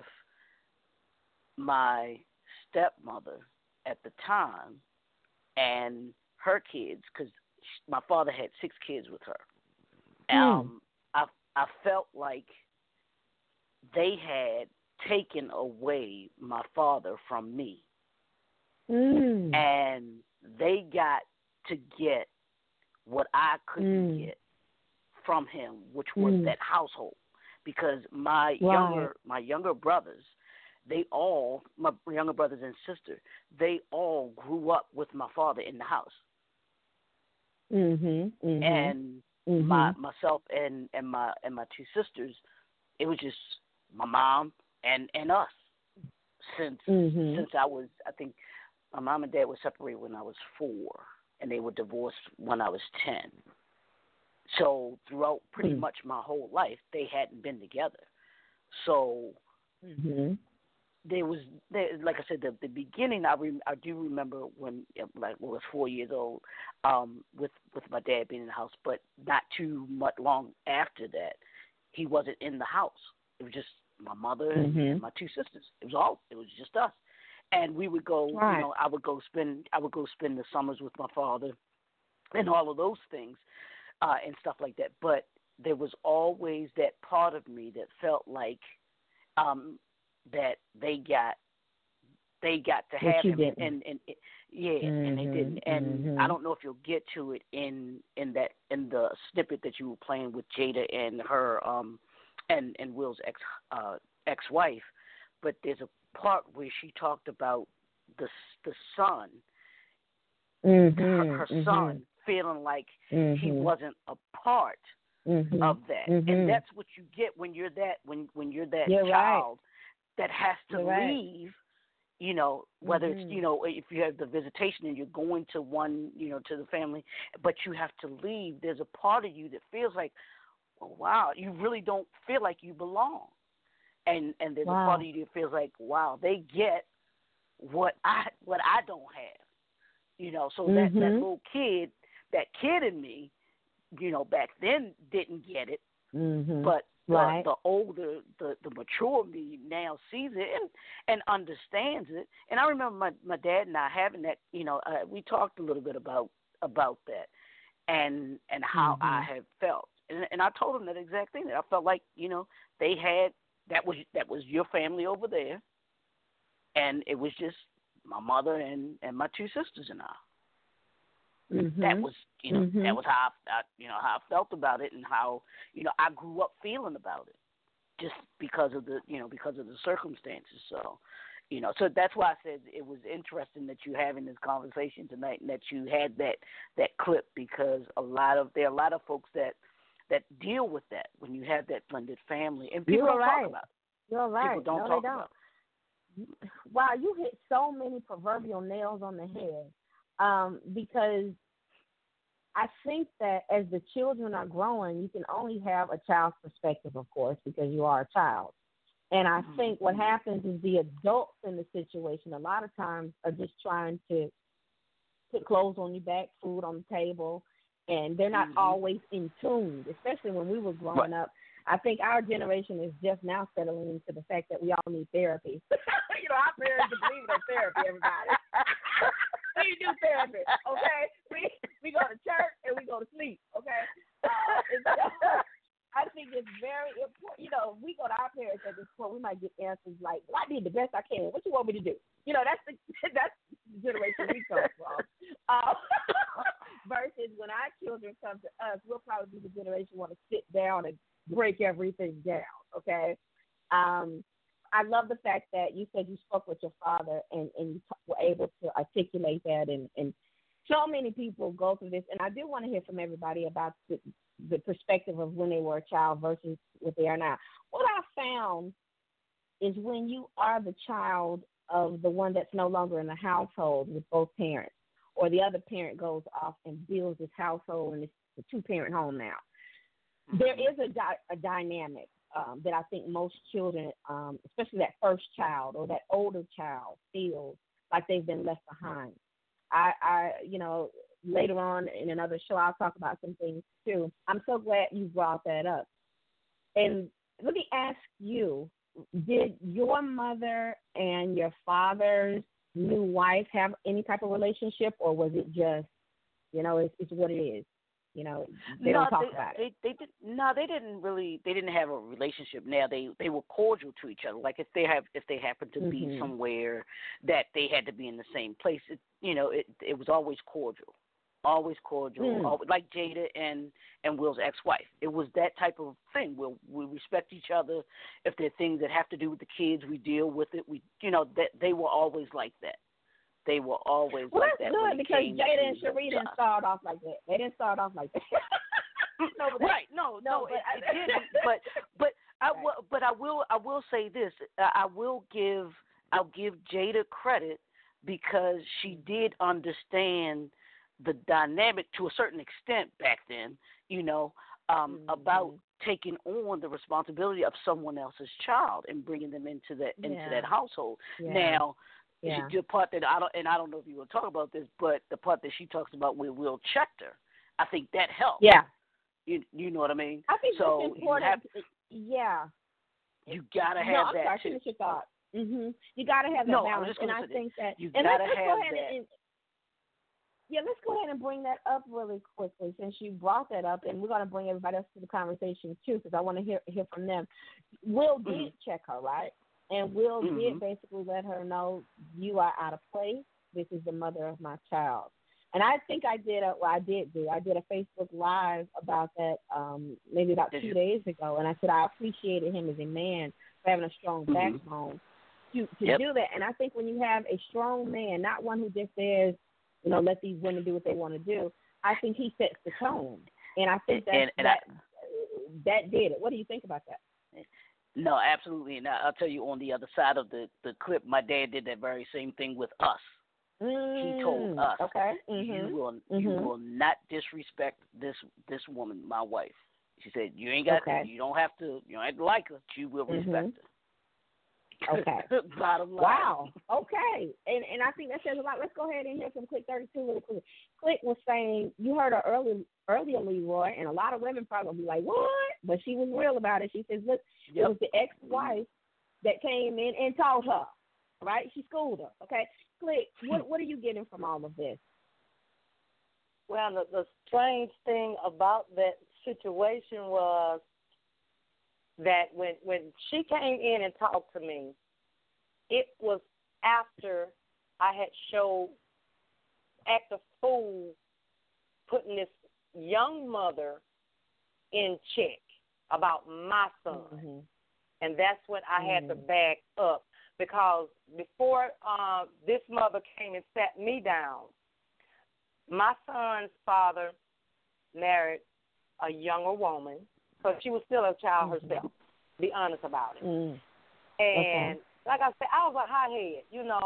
my stepmother at the time and her kids, because my father had 6 kids with her, I felt like they had taken away my father from me. And they got to get what I couldn't get from him, which was that household. Because my younger brothers, my younger brothers and sister, they all grew up with my father in the house. And myself and my 2 sisters, it was just my mom and us. Since I think my mom and dad were separated when I was 4, and they were divorced when I was 10. So throughout pretty much my whole life, they hadn't been together. So there was, like I said, the beginning. I do remember when I was 4 years old, with my dad being in the house, but not too much long after that, he wasn't in the house. It was just my mother and my 2 sisters. It was just us, and we would go. Right. I would go spend the summers with my father, and all of those things. And stuff like that, but there was always that part of me that felt like that they got to have him, and they didn't. And I don't know if you'll get to it in the snippet that you were playing with Jada and her and Will's ex-wife, but there's a part where she talked about the son, her son, feeling like he wasn't a part of that, and that's what you get when you're that child that has to leave. You know, whether it's if you have the visitation and you're going to one, to the family, but you have to leave. There's a part of you that feels like, oh, wow, you really don't feel like you belong, and there's a part of you that feels like, wow, they get what I don't have. So that little kid. That kid in me, back then didn't get it, but the older, the mature me now sees it and understands it. And I remember my dad and I having that, we talked a little bit about that and how I have felt. And I told him that exact thing, that I felt like, they had, that was your family over there, and it was just my mother and my 2 sisters and I. That was, that was how I felt about it, and how, I grew up feeling about it, just because of the circumstances. So, so that's why I said it was interesting that you having this conversation tonight, and that you had that clip, because there are a lot of folks that deal with that when you have that blended family, and people don't talk about it. You're right. People don't talk about it. Wow, you hit so many proverbial nails on the head. Because I think that as the children are growing, you can only have a child's perspective, of course, because you are a child. And I think what happens is the adults in the situation a lot of times are just trying to put clothes on your back, food on the table, and they're not always in tune, especially when we were growing up. I think our generation is just now settling into the fact that we all need therapy. Our parents believe in therapy, everybody. We do therapy, okay? We go to church and we go to sleep, okay? I think it's very important. We go to our parents at this point, we might get answers like, well, I did the best I can. What you want me to do? That's the generation we come from. Versus when our children come to us, we'll probably be the generation who want to sit down and break everything down, okay? I love the fact that you said you spoke with your father and you were able to articulate that, and so many people go through this. And I do want to hear from everybody about the perspective of when they were a child versus what they are now. What I found is when you are the child of the one that's no longer in the household with both parents, or the other parent goes off and builds this household and it's a two-parent home now. There is a dynamic that I think most children, especially that first child or that older child, feels like they've been left behind. I later on in another show, I'll talk about some things too. I'm so glad you brought that up. And let me ask you, did your mother and your father's new wife have any type of relationship, or was it just, it's what it is? They don't talk about it. They didn't have a relationship. Now they were cordial to each other. Like if they happened to be somewhere that they had to be in the same place, it was always cordial. Always cordial, always, like Jada and Will's ex-wife. It was that type of thing. We respect each other. If there are things that have to do with the kids, we deal with it. That they were always like that. They were always like that. Well, that's good because Jada and Cherie didn't start off like that. They didn't start off like that. Right? No, it didn't. But I will say this. I'll give Jada credit because she did understand the dynamic to a certain extent back then, about taking on the responsibility of someone else's child and bringing them into that household. Yeah. Now, the part that I don't know if you will talk about this, but the part that she talks about with Will Schechter, I think that helped. Yeah. You know what I mean? I think so that's important. You gotta have that sorry, too. Finish your thought. You gotta have that balance, and I think that you gotta have that. Let's go ahead and bring that up really quickly since you brought that up, and we're going to bring everybody else to the conversation too because I want to hear from them. Will did check her, right? And Will did basically let her know, you are out of place. This is the mother of my child. And I think I did a Facebook Live about that maybe about 2 days ago, and I said I appreciated him as a man for having a strong backbone to do that. And I think when you have a strong man, not one who just says, let these women do what they want to do, I think he sets the tone. And I think that did it. What do you think about that? No, absolutely. And I'll tell you, on the other side of the clip, my dad did that very same thing with us. He told us, you will not disrespect this woman, my wife. She said, you ain't got to, you don't have to like her. You will respect her. Okay. Bottom line. Wow. Okay. And I think that says a lot. Let's go ahead and hear from Click 32 really quick. Click was saying, you heard her earlier, Leroy, and a lot of women probably will be like, what? But she was real about it. She says, look, it was the ex-wife that came in and taught her, right? She schooled her. Okay. Click, what are you getting from all of this? Well, the strange thing about that situation was that when she came in and talked to me, it was after I had showed act of fool putting this young mother in check about my son. And that's when I had to back up, because before this mother came and sat me down, my son's father married a younger woman, so she was still a child herself, be honest about it. And like I said, I was a hothead.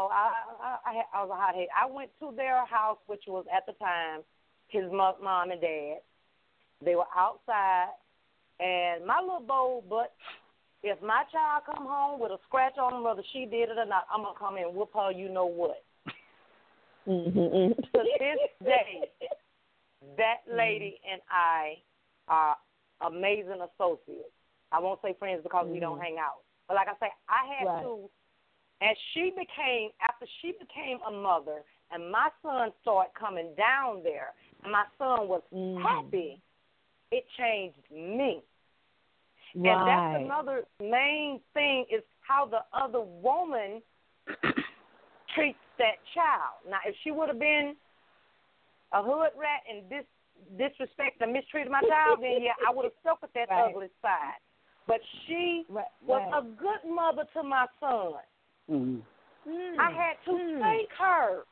I was a hothead. I went to their house, which was at the time his mom and dad. They were outside, and my little bold butt, if my child come home with a scratch on him, whether she did it or not, I'm going to come in and whoop her, you know what. To this day, that lady and I are amazing associates. I won't say friends because we don't hang out. But like I say, I had to, and after she became a mother and my son started coming down there and my son was happy, it changed me. And that's another main thing is how the other woman treats that child. Now, if she would have been a hood rat and disrespected and mistreated my child, then I would have stuck with that ugly side. But she was a good mother to my son. I had to thank her.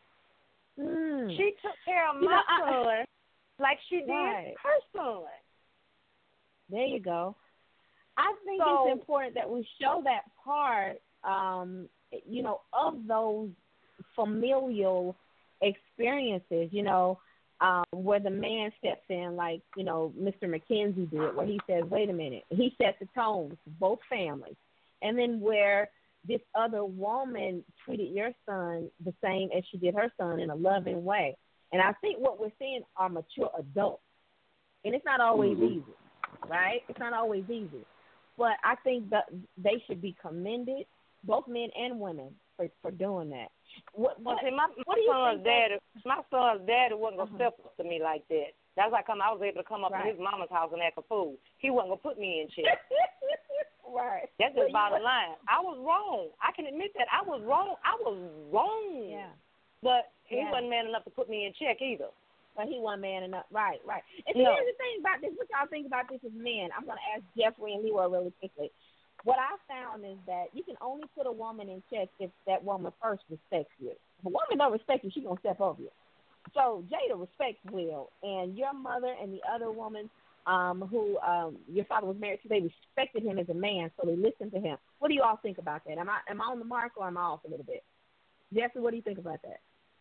She took care of my son like she did her son. There you go. I think it's important that we show that part, of those familial experiences, where the man steps in, like, Mr. McKenzie did, where he says, wait a minute, he sets the tone for both families. And then where this other woman treated your son the same as she did her son in a loving way. And I think what we're seeing are mature adults. And it's not always easy, right? It's not always easy. But I think that they should be commended, both men and women, for doing that. My son's daddy wasn't going to step up to me like that. That's how come I was able to come up to his mama's house and act a fool. He wasn't going to put me in check. Right. That's just bottom line. I was wrong. I can admit that. I was wrong. Yeah. But he wasn't man enough to put me in check either. But he wasn't man enough. Right. And here's the thing about this. What y'all think about this as men? I'm going to ask Jeffrey and Leroy really quickly. What I found is that you can only put a woman in check if that woman first respects you. If a woman don't respect you, she's going to step over you. So Jada respects Will, and your mother and the other woman who your father was married to, they respected him as a man, so they listened to him. What do you all think about that? Am I on the mark, or am I off a little bit? Jeffrey, what do you think about that?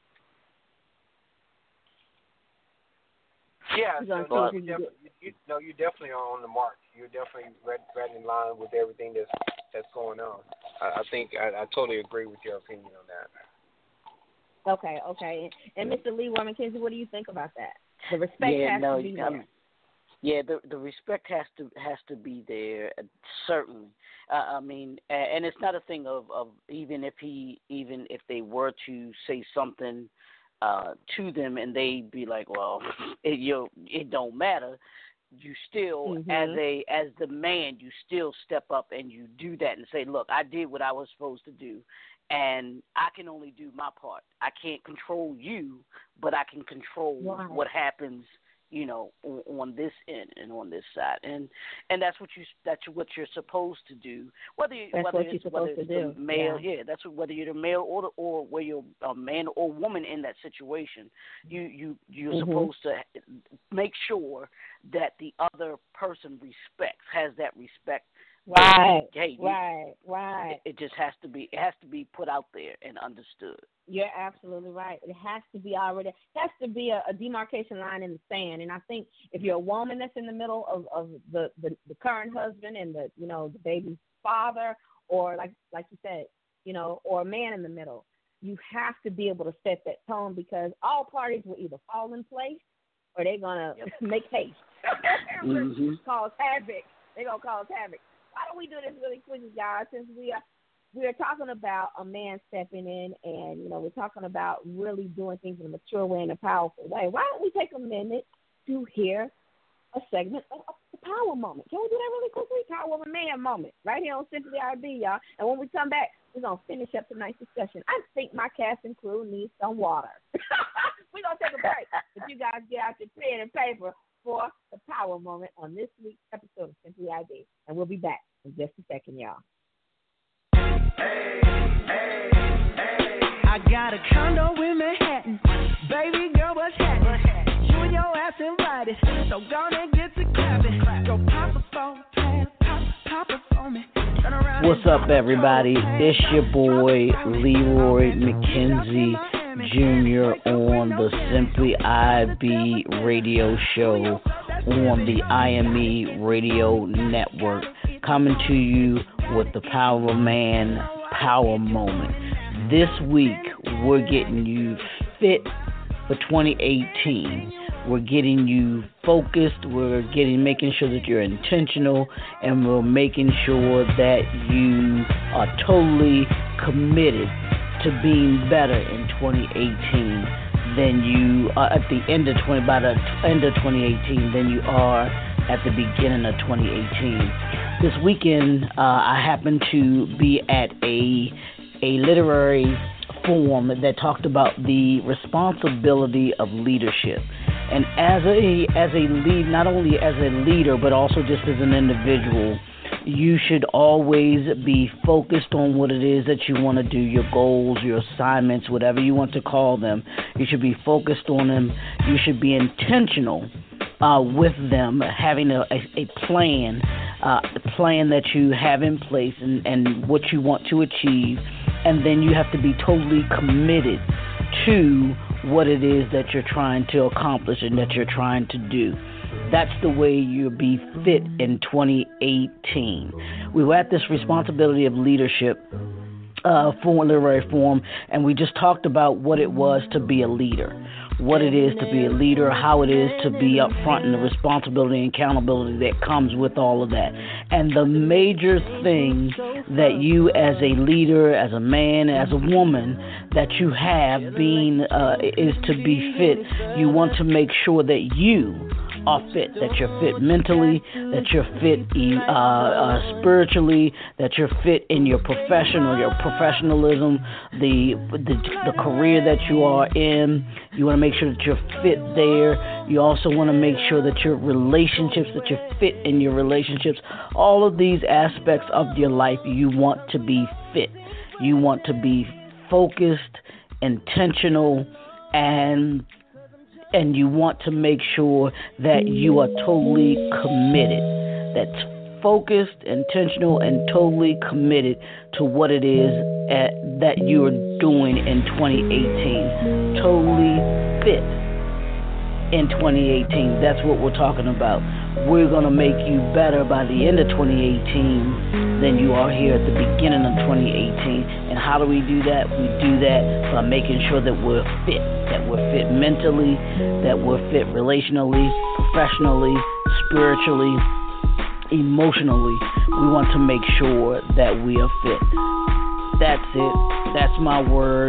Yeah, you definitely are on the mark. You're definitely right in line with everything that's going on. I think I totally agree with your opinion on that. Okay. And Mr. Leroy McKenzie, what do you think about that? The respect has to be there. The respect has to be there, certainly. I mean, and it's not a thing of even if they were to say something to them and they'd be like, well, it don't matter. You still, as the man, you still step up and you do that and say, look, I did what I was supposed to do, and I can only do my part. I can't control you, but I can control what happens, on this end and on this side, and that's what you're supposed to do. Whether it's the male, that's whether you're the male or where you're a man or woman in that situation. You're supposed to make sure that the other person has that respect. Right. It just has to be put out there and understood. You're absolutely right. It has to be a demarcation line in the sand. And I think if you're a woman that's in the middle of the current husband and the baby's father, or like you said, or a man in the middle, you have to be able to set that tone, because all parties will either fall in place or they're gonna make haste. Cause havoc. They're gonna cause havoc. Why don't we do this really quickly, guys? Since we are talking about a man stepping in, and we're talking about really doing things in a mature way, in a powerful way. Why don't we take a minute to hear a segment of the Power Moment? Can we do that really quickly? Power of a Man moment, right here on Simply IB, y'all. And when we come back, we're gonna finish up tonight's discussion. I think my cast and crew needs some water. We're gonna take a break, but you guys get out your pen and paper for the Power Moment on this week's episode of Simply IB, and we'll be back in just a second, y'all. I got a condo in Manhattan. Baby girl, what's happening? You and your ass invited, so gonna get to clapping. Go pop a phone, pop a phone me. What's up, everybody? It's your boy Leroy McKenzie Jr. on the Simply IB radio show on the IME radio network, coming to you with the Power Man Power Moment. This week, we're getting you fit for 2018. We're getting you focused. We're making sure that you're intentional, and we're making sure that you are totally committed to being better in 2018 than you are at the end of 2018 than you are at the beginning of 2018. This weekend, I happened to be at a literary forum that talked about the responsibility of leadership. And as a lead, not only as a leader, but also just as an individual, you should always be focused on what it is that you want to do, your goals, your assignments, whatever you want to call them. You should be focused on them. You should be intentional with them, having a plan plan that you have in place and what you want to achieve, and then you have to be totally committed to what it is that you're trying to accomplish and that you're trying to do. That's the way you'll be fit in 2018. We were at this responsibility of leadership for Literary Forum, and we just talked about what it was to be a leader, what it is to be a leader, how it is to be up front, and the responsibility and accountability that comes with all of that. And the major thing that you as a leader, as a man, as a woman, that you have being is to be fit. You want to make sure that you are fit, that you're fit mentally, that you're fit spiritually, that you're fit in your professionalism, the career that you are in. You want to make sure that you're fit there. You also want to make sure that your relationships, that you're fit in your relationships. All of these aspects of your life, you want to be fit. You want to be focused, intentional, and you want to make sure that you are totally committed. That's focused, intentional, and totally committed to what it is that you are doing in 2018. Totally fit in 2018. That's what we're talking about. We're going to make you better by the end of 2018 than you are here at the beginning of 2018. And how do we do that? We do that by making sure that we're fit mentally, that we're fit relationally, professionally, spiritually, emotionally. We want to make sure that we are fit. That's it. That's my word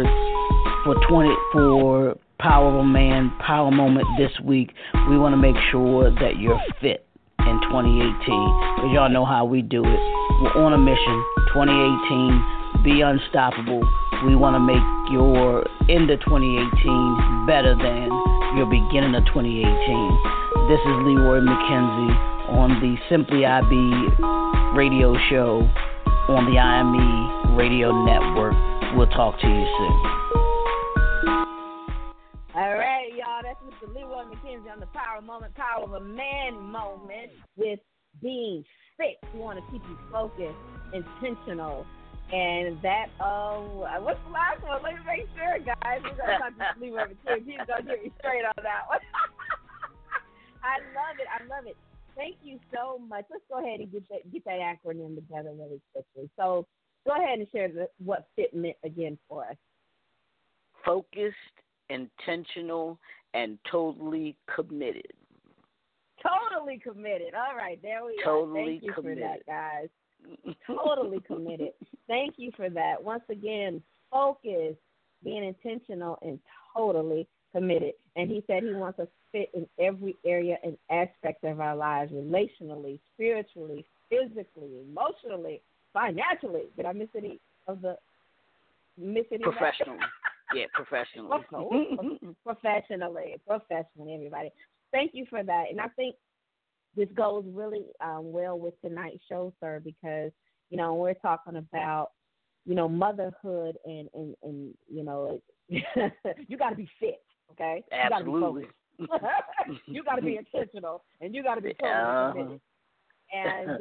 for Power of a Man, Power Moment this week. We want to make sure that you're fit in 2018. Because y'all know how we do it. We're on a mission. 2018, be unstoppable. We want to make your end of 2018 better than your beginning of 2018. This is Leroy McKenzie on the Simply IB radio show on the IME Radio Network. We'll talk to you soon. All right, y'all. That's Mr. Leroy McKenzie on the Power Moment, Power of a Man moment with being fit. We want to keep you focused, intentional, and that, what's the last one? Let me make sure, guys. We're going to talk to Leroy McKenzie. He's going to get me straight on that one. I love it. Thank you so much. Let's go ahead and get that acronym together really quickly. So go ahead and share what fit meant again for us. Focused, intentional, and totally committed. Totally committed. All right, there we are. Thank you committed. For that, guys. Totally committed. Thank you for that. Once again, focus, being intentional, and totally committed. And he said he wants us fit in every area and aspect of our lives, relationally, spiritually, physically, emotionally, financially. Did I miss any? Professionally. Yeah, professionally. Professionally, everybody. Thank you for that. And I think this goes really well with tonight's show, sir, because, we're talking about, motherhood and you got to be fit, okay? Absolutely. You got to be focused. You got to be intentional, and you got to be totally committed. And,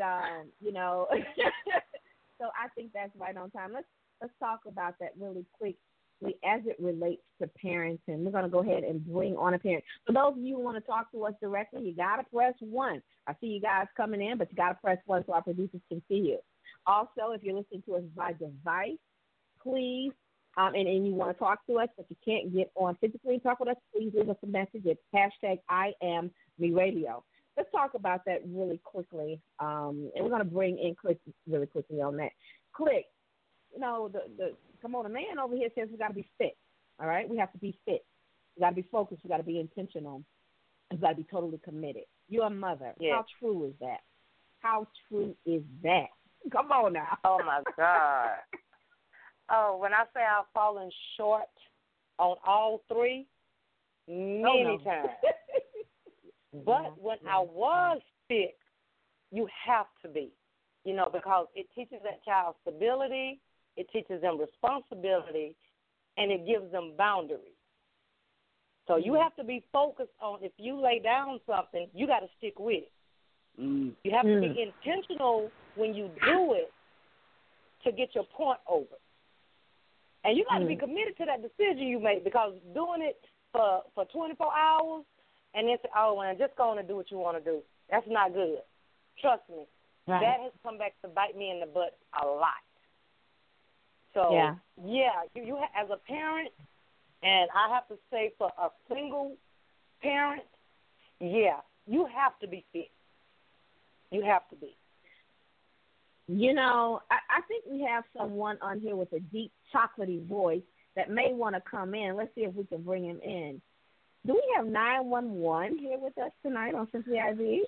so I think that's right on time. Let's talk about that really quick. As it relates to parenting, we're going to go ahead and bring on a parent. For those of you who want to talk to us directly, you got to press 1. I see you guys coming in, but you got to press 1 so our producers can see you. Also, if you're listening to us by device, please, and you want to talk to us, but you can't get on physically and talk with us, please leave us a message at #IamMeRadio. Let's talk about that really quickly, and we're going to bring in Click really quickly on that. Click, come on, the man over here says we got to be fit, all right? We have to be fit. We got to be focused. We got to be intentional. We got to be totally committed. You're a mother. Yes. How true is that? How true is that? Come on now. Oh, my God. When I say I've fallen short on all 3, many times. But when I was fit, you have to be, because it teaches that child stability. It teaches them responsibility, and it gives them boundaries. So you have to be focused on, if you lay down something, you got to stick with it. You have to be intentional when you do it to get your point over. And you got to be committed to that decision you make, because doing it for 24 hours and then say, oh, well, just go on and do what you want to do, that's not good. Trust me. Right. That has come back to bite me in the butt a lot. So, you as a parent, and I have to say for a single parent, you have to be fit. You have to be. You know, I think we have someone on here with a deep chocolatey voice that may want to come in. Let's see if we can bring him in. Do we have 911 here with us tonight on Simply IB?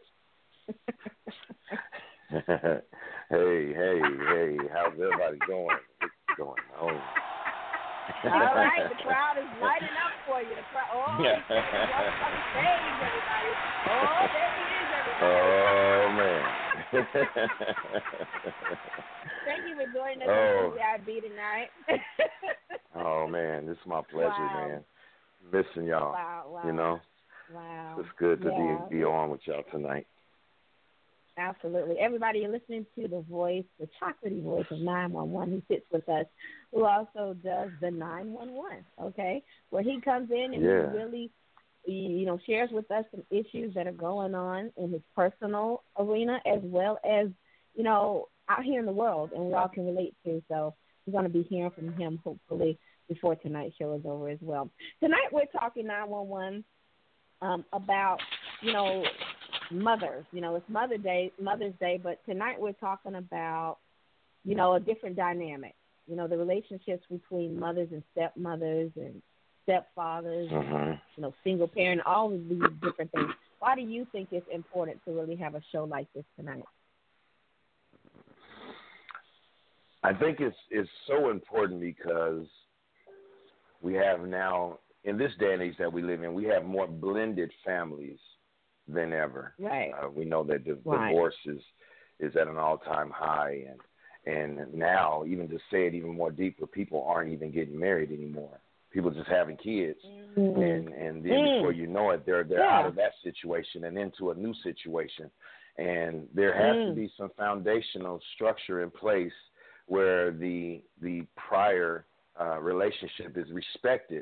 Hey, how's everybody going? What's going on? All right, the crowd is lighting up for you. Welcome on stage, everybody. Oh, there he is, everybody. Oh, man. Thank you for joining us on CIB tonight. Oh, man, this is my pleasure, man. Missing y'all. Wow. You know? Wow. It's good to be on with y'all tonight. Absolutely. Everybody, you're listening to the voice, the chocolatey voice of 911, who sits with us, who also does the 911, okay, where he comes in and he really, shares with us some issues that are going on in his personal arena as well as, out here in the world, and we all can relate to. So we're going to be hearing from him, hopefully, before tonight's show is over as well. Tonight we're talking 911 about, mothers. It's Mother's Day, but tonight we're talking about, a different dynamic. The relationships between mothers and stepmothers and stepfathers, and, single parent, all of these different things. Why do you think it's important to really have a show like this tonight? I think it's so important because we have now, in this day and age that we live in, we have more blended families than ever. Right. We know that divorce is at an all-time high, and now, even to say it even more deeper, people aren't even getting married anymore. People just having kids, and then before you know it, they're out of that situation and into a new situation. And there has to be some foundational structure in place where the prior relationship is respected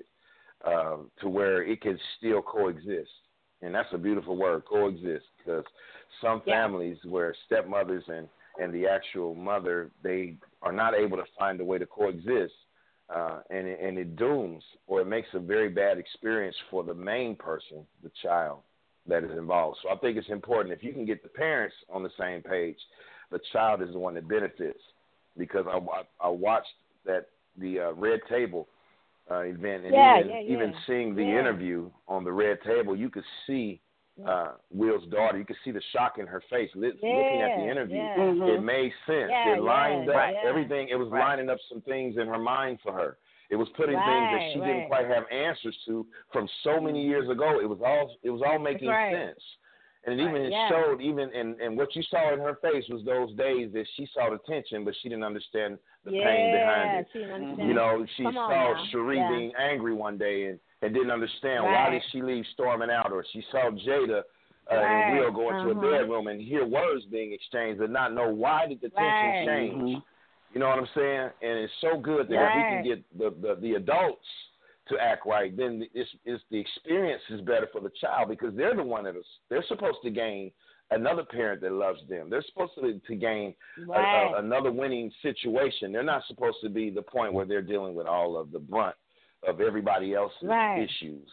to where it can still coexist. And that's a beautiful word, coexist, because some families where stepmothers and the actual mother, they are not able to find a way to coexist, and it dooms, or it makes a very bad experience for the main person, the child that is involved. So I think it's important, if you can get the parents on the same page, the child is the one that benefits. Because I watched the Red Table event, and even seeing the interview on the Red Table, you could see Will's daughter. You could see the shock in her face looking at the interview. It made sense. It lined up everything. It was lining up some things in her mind for her. It was putting things that she didn't quite have answers to from so many years ago. It was all making sense. And it showed, and what you saw in her face was those days that she saw the tension, but she didn't understand the pain behind it. She didn't understand. She saw Cherie being angry one day and didn't understand why did she leave storming out, or she saw Jada and Will go into a bedroom and hear words being exchanged but not know why did the tension change. You know what I'm saying? And it's so good that if we can get the adults to act right, then it's the experience is better for the child, because they're the one they're supposed to gain another parent that loves them. They're supposed to gain another winning situation. They're not supposed to be the point where they're dealing with all of the brunt of everybody else's issues.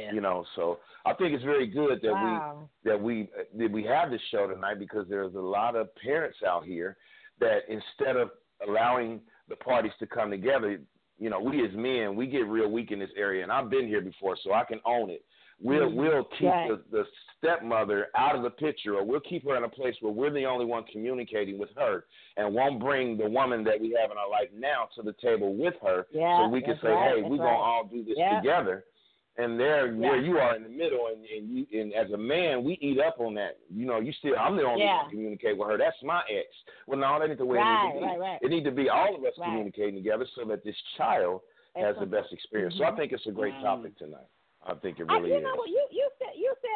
So I think it's very good that we have this show tonight, because there's a lot of parents out here that instead of allowing the parties to come together, we as men, we get real weak in this area, and I've been here before, so I can own it. We'll keep the stepmother out of the picture, or we'll keep her in a place where we're the only one communicating with her, and won't bring the woman that we have in our life now to the table with her, so we can say, hey, we're going to all do this together. And there you are in the middle, and as a man, we eat up on that. I'm the only one to communicate with her. That's my ex. Well, no, that ain't the way it needs to be. It needs to be all of us communicating together so that this child has the best experience. So I think it's a great topic tonight. I think it really is. You said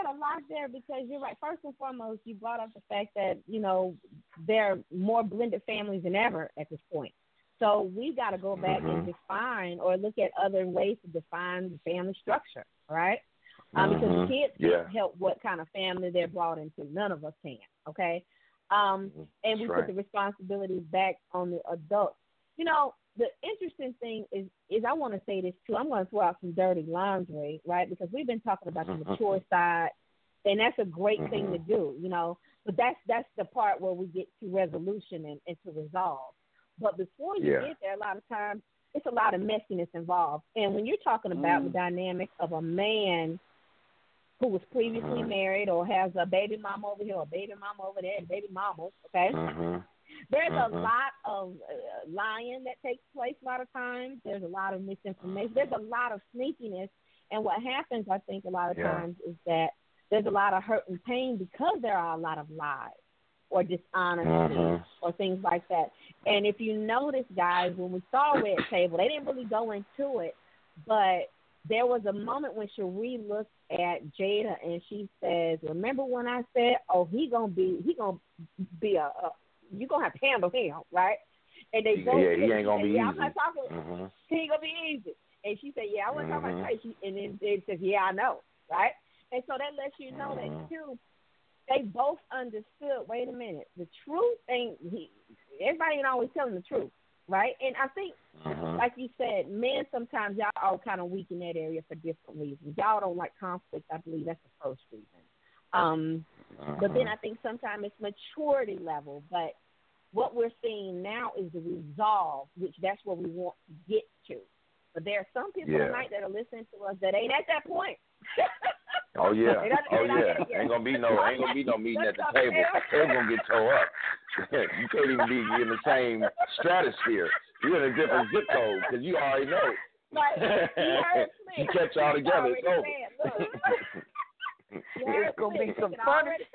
said a lot there because you're right. First and foremost, you brought up the fact that, there are more blended families than ever at this point. So we got to go back and define or look at other ways to define the family structure, right? Because the kids can't help what kind of family they're brought into. None of us can, okay? And we put the responsibilities back on the adults. The interesting thing is I want to say this, too. I'm going to throw out some dirty laundry, right, because we've been talking about the mature side, and that's a great thing to do, But that's the part where we get to resolution and to resolve. But before you get there, a lot of times it's a lot of messiness involved. And when you're talking about the dynamic of a man who was previously married or has a baby mama over here or a baby mama over there and baby mamas, okay? There's a lot of lying that takes place a lot of times. There's a lot of misinformation. There's a lot of sneakiness. And what happens, I think, a lot of times is that there's a lot of hurt and pain because there are a lot of lies or dishonesty or things like that. And if you notice, guys, when we saw Red Table, they didn't really go into it, but there was a moment when Cherie looked at Jada and she says, "Remember when I said, oh, he gonna be a you gonna have to handle him, right?" And they both he ain't gonna be easy. I'm not talking. He ain't gonna be easy. And she said, "Yeah, I want to talk about Tracy." And then they said, "Yeah, I know, right?" And so that lets you know that too. They both understood. Wait a minute, the truth ain't. Everybody ain't always telling the truth, right? And I think, like you said, men sometimes y'all are kind of weak in that area for different reasons. Y'all don't like conflict. I believe that's the first reason. But then I think sometimes it's maturity level. But what we're seeing now is the resolve, which that's what we want to get to. But there are some people tonight that are listening to us that ain't at that point. Oh yeah. Ain't gonna be no meeting at the table. They're gonna get tore up. You can't even be in the same stratosphere. You're in a different zip code because you already know. You catch y'all together. It's over. It's gonna be some furniture.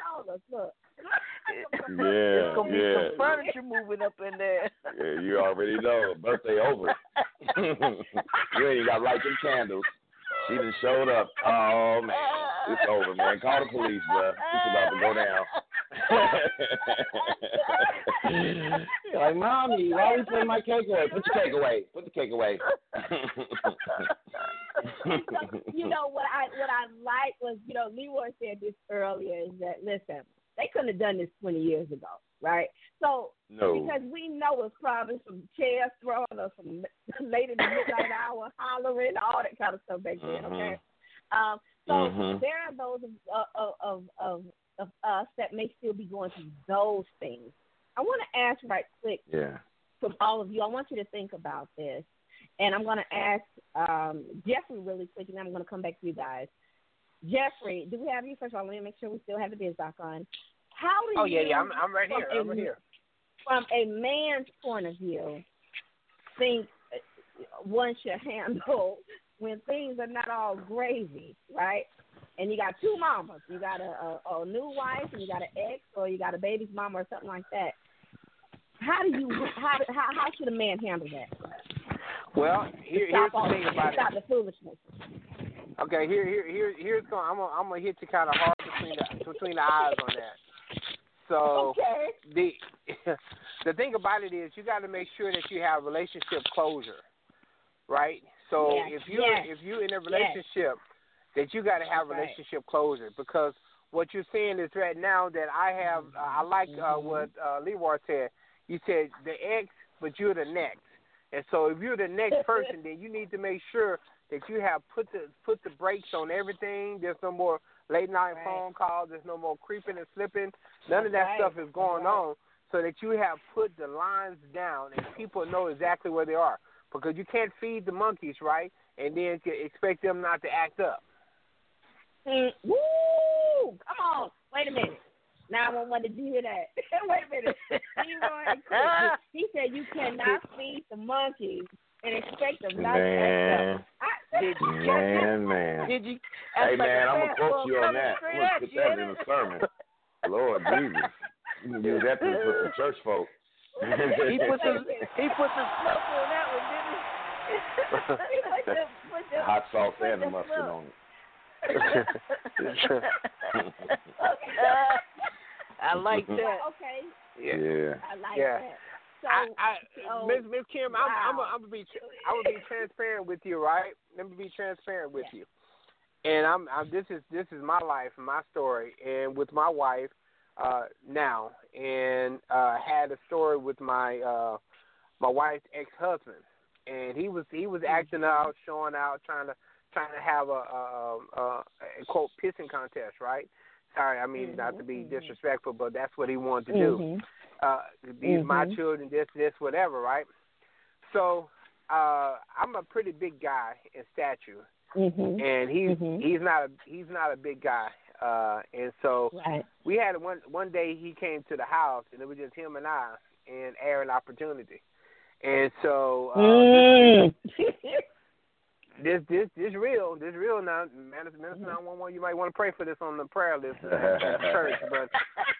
It's gonna be some furniture moving up in there. Yeah, you already know. Birthday over. You ain't got light them candles. She done showed up. Oh, man. It's over, man. Call the police, bro. It's about to go down. You're like, Mommy, why are you putting my cake away? Put your cake away. Put the cake away. What I like was, Leroy said this earlier, is that, listen, they couldn't have done this 20 years ago, right? So, because we know it's probably some chairs thrown or some late in the midnight hour hollering, all that kind of stuff back then, okay? So there are those of us that may still be going through those things. I want to ask right quick from all of you, I want you to think about this. And I'm going to ask Jeffrey really quick, and then I'm going to come back to you guys. Jeffrey, do we have you? First of all, let me make sure we still have the biz doc on. How do you? I'm right here. I'm right here. From a man's point of view, think one should handle when things are not all gravy, right? And you got two mamas. You got a new wife, and you got an ex, or you got a baby's mama, or something like that. How should a man handle that? Well, here's the thing about it. Stop the foolishness. Okay, here's going. I'm gonna hit you kind of hard between the eyes on that. So the thing about it is you got to make sure that you have relationship closure, right? So if you're in a relationship, that you got to have relationship closure, because what you're saying is right now that I like what Leroy said. You said the ex, but you're the next. And so if you're the next person, then you need to make sure that you have put the brakes on everything. There's no more late night phone calls. There's no more creeping and slipping. None of that stuff is going on, so that you have put the lines down and people know exactly where they are. Because you can't feed the monkeys, right, and then expect them not to act up. Woo! Come on. Wait a minute. 911, did you hear that? Wait a minute. He said you cannot feed the monkeys and expect them not to act up. Man. Did you? Hey, man, I'm going to quote you on that. I'm going to put that in the sermon. Lord Jesus. You can use that to the church folk. He put the smoke on that one, didn't he? Hot sauce and the mustard on it. I like that. Okay. Yeah. I like Yeah. that. So, Miss Kim, I'm gonna be transparent with you, right? Let me be transparent with you. And this is my life, my story, and with my wife now, and had a story with my wife's ex-husband, and he was acting out, showing out, trying to have a quote pissing contest, right? Sorry, I mean not to be disrespectful, but that's what he wanted to do. These my children, this, whatever, right? So I'm a pretty big guy in stature, and he's not a big guy, and so we had one day he came to the house, and it was just him and I, and air and opportunity, and so this real now, Minister 911. You might want to pray for this on the prayer list in church, but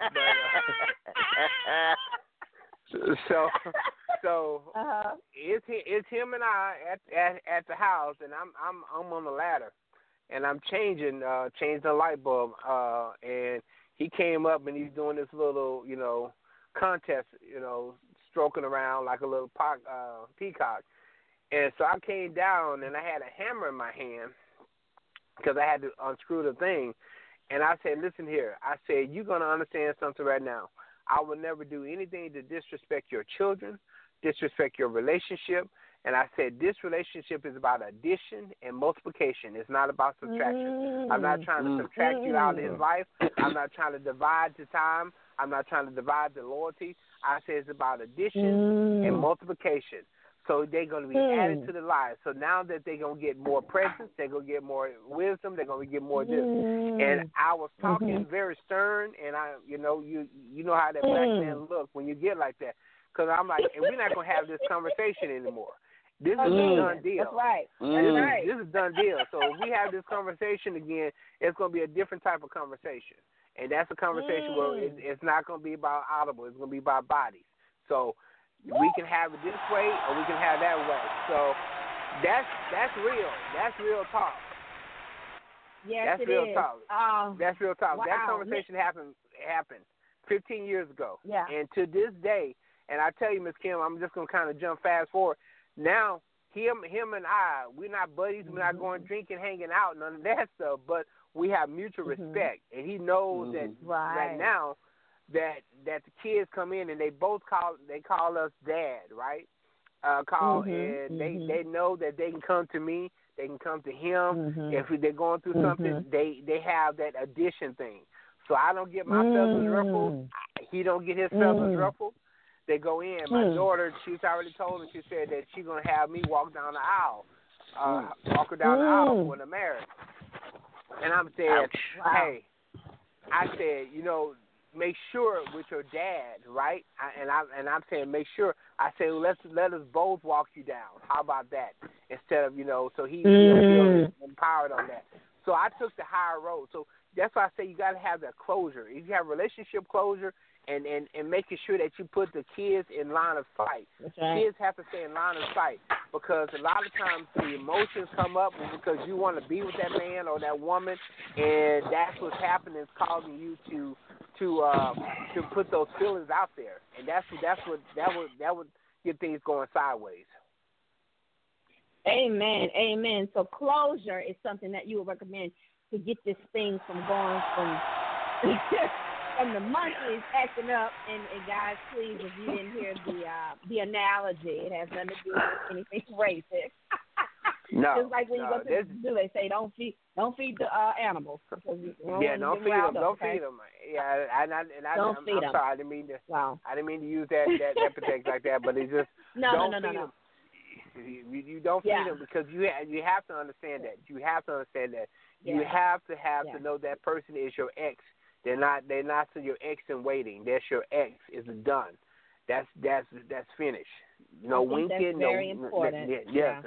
so it's him and I at the house, and I'm on the ladder, and I'm changing the light bulb, and he came up and he's doing this little contest, stroking around like a little peacock. And so I came down, and I had a hammer in my hand because I had to unscrew the thing. And I said, listen here. I said, you're going to understand something right now. I will never do anything to disrespect your children, disrespect your relationship. And I said, this relationship is about addition and multiplication. It's not about subtraction. I'm not trying to subtract you out of his life. I'm not trying to divide the time. I'm not trying to divide the loyalty. I said it's about addition and multiplication. So they're going to be added to the lives. So now that they're going to get more presence, they're going to get more wisdom, they're going to get more this. And I was talking very stern, and you know how that black man look when you get like that. Because I'm like, and we're not going to have this conversation anymore. This is a done deal. That's right. That's right. This is a done deal. So if we have this conversation again, it's going to be a different type of conversation. And that's a conversation where it's not going to be about audible. It's going to be about bodies. So we can have it this way or we can have that way. So that's real. That's real talk. Yes, that's real is. talk. That's real talk. Wow. That conversation happened 15 years ago. Yeah. And to this day, and I tell you, Ms. Kim, I'm just going to kind of jump fast forward. Now, him and I, we're not buddies. We're not going drinking, hanging out, none of that stuff. But we have mutual respect. And he knows that right now that the kids come in and they both call us dad, right? And they know that they can come to me, they can come to him. If they're going through something, they have that addition thing. So I don't get my feathers ruffled. He don't get his feathers ruffled. They go in. My daughter, she's already told me, she said that she's going to have me walk down the aisle, walk her down the aisle for the marriage. And I'm saying, hey, I said, make sure with your dad, right? I'm saying make sure. I say let us both walk you down. How about that? Instead of so he feels empowered on that. So I took the higher road. So that's why I say you got to have that closure. If you have relationship closure and making sure that you put the kids in line of sight. Right. Kids have to stay in line of sight because a lot of times the emotions come up because you want to be with that man or that woman, and that's what's happening is causing you to put those feelings out there, and that would get things going sideways. Amen. So closure is something that you would recommend to get this thing from going from from the monkeys acting up. And guys, please, if you didn't hear the analogy, it has nothing to do with anything racist. No, just like when you go to the zoo, they say don't feed the animals. Don't feed them. Yeah, I'm sorry, I didn't mean to. Wow. I didn't mean to use that epithet like that, but it's just no. You don't feed them because you have to understand that. You have to understand that. Yeah. You have to know that person is your ex. They're not your ex in waiting. That's your ex. It's done. That's finished. No winking. That's very important. Yes.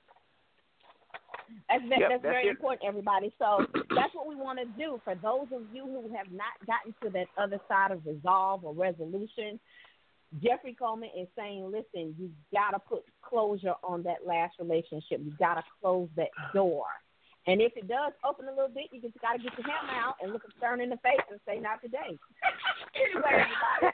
That's very important, everybody. So that's what we want to do. For those of you who have not gotten to that other side of resolve or resolution, Jeffrey Coleman is saying, listen, you got to put closure on that last relationship. You got to close that door. And if it does open a little bit, you just got to get your hammer out and look them stern in the face and say, not today. Anyway, everybody.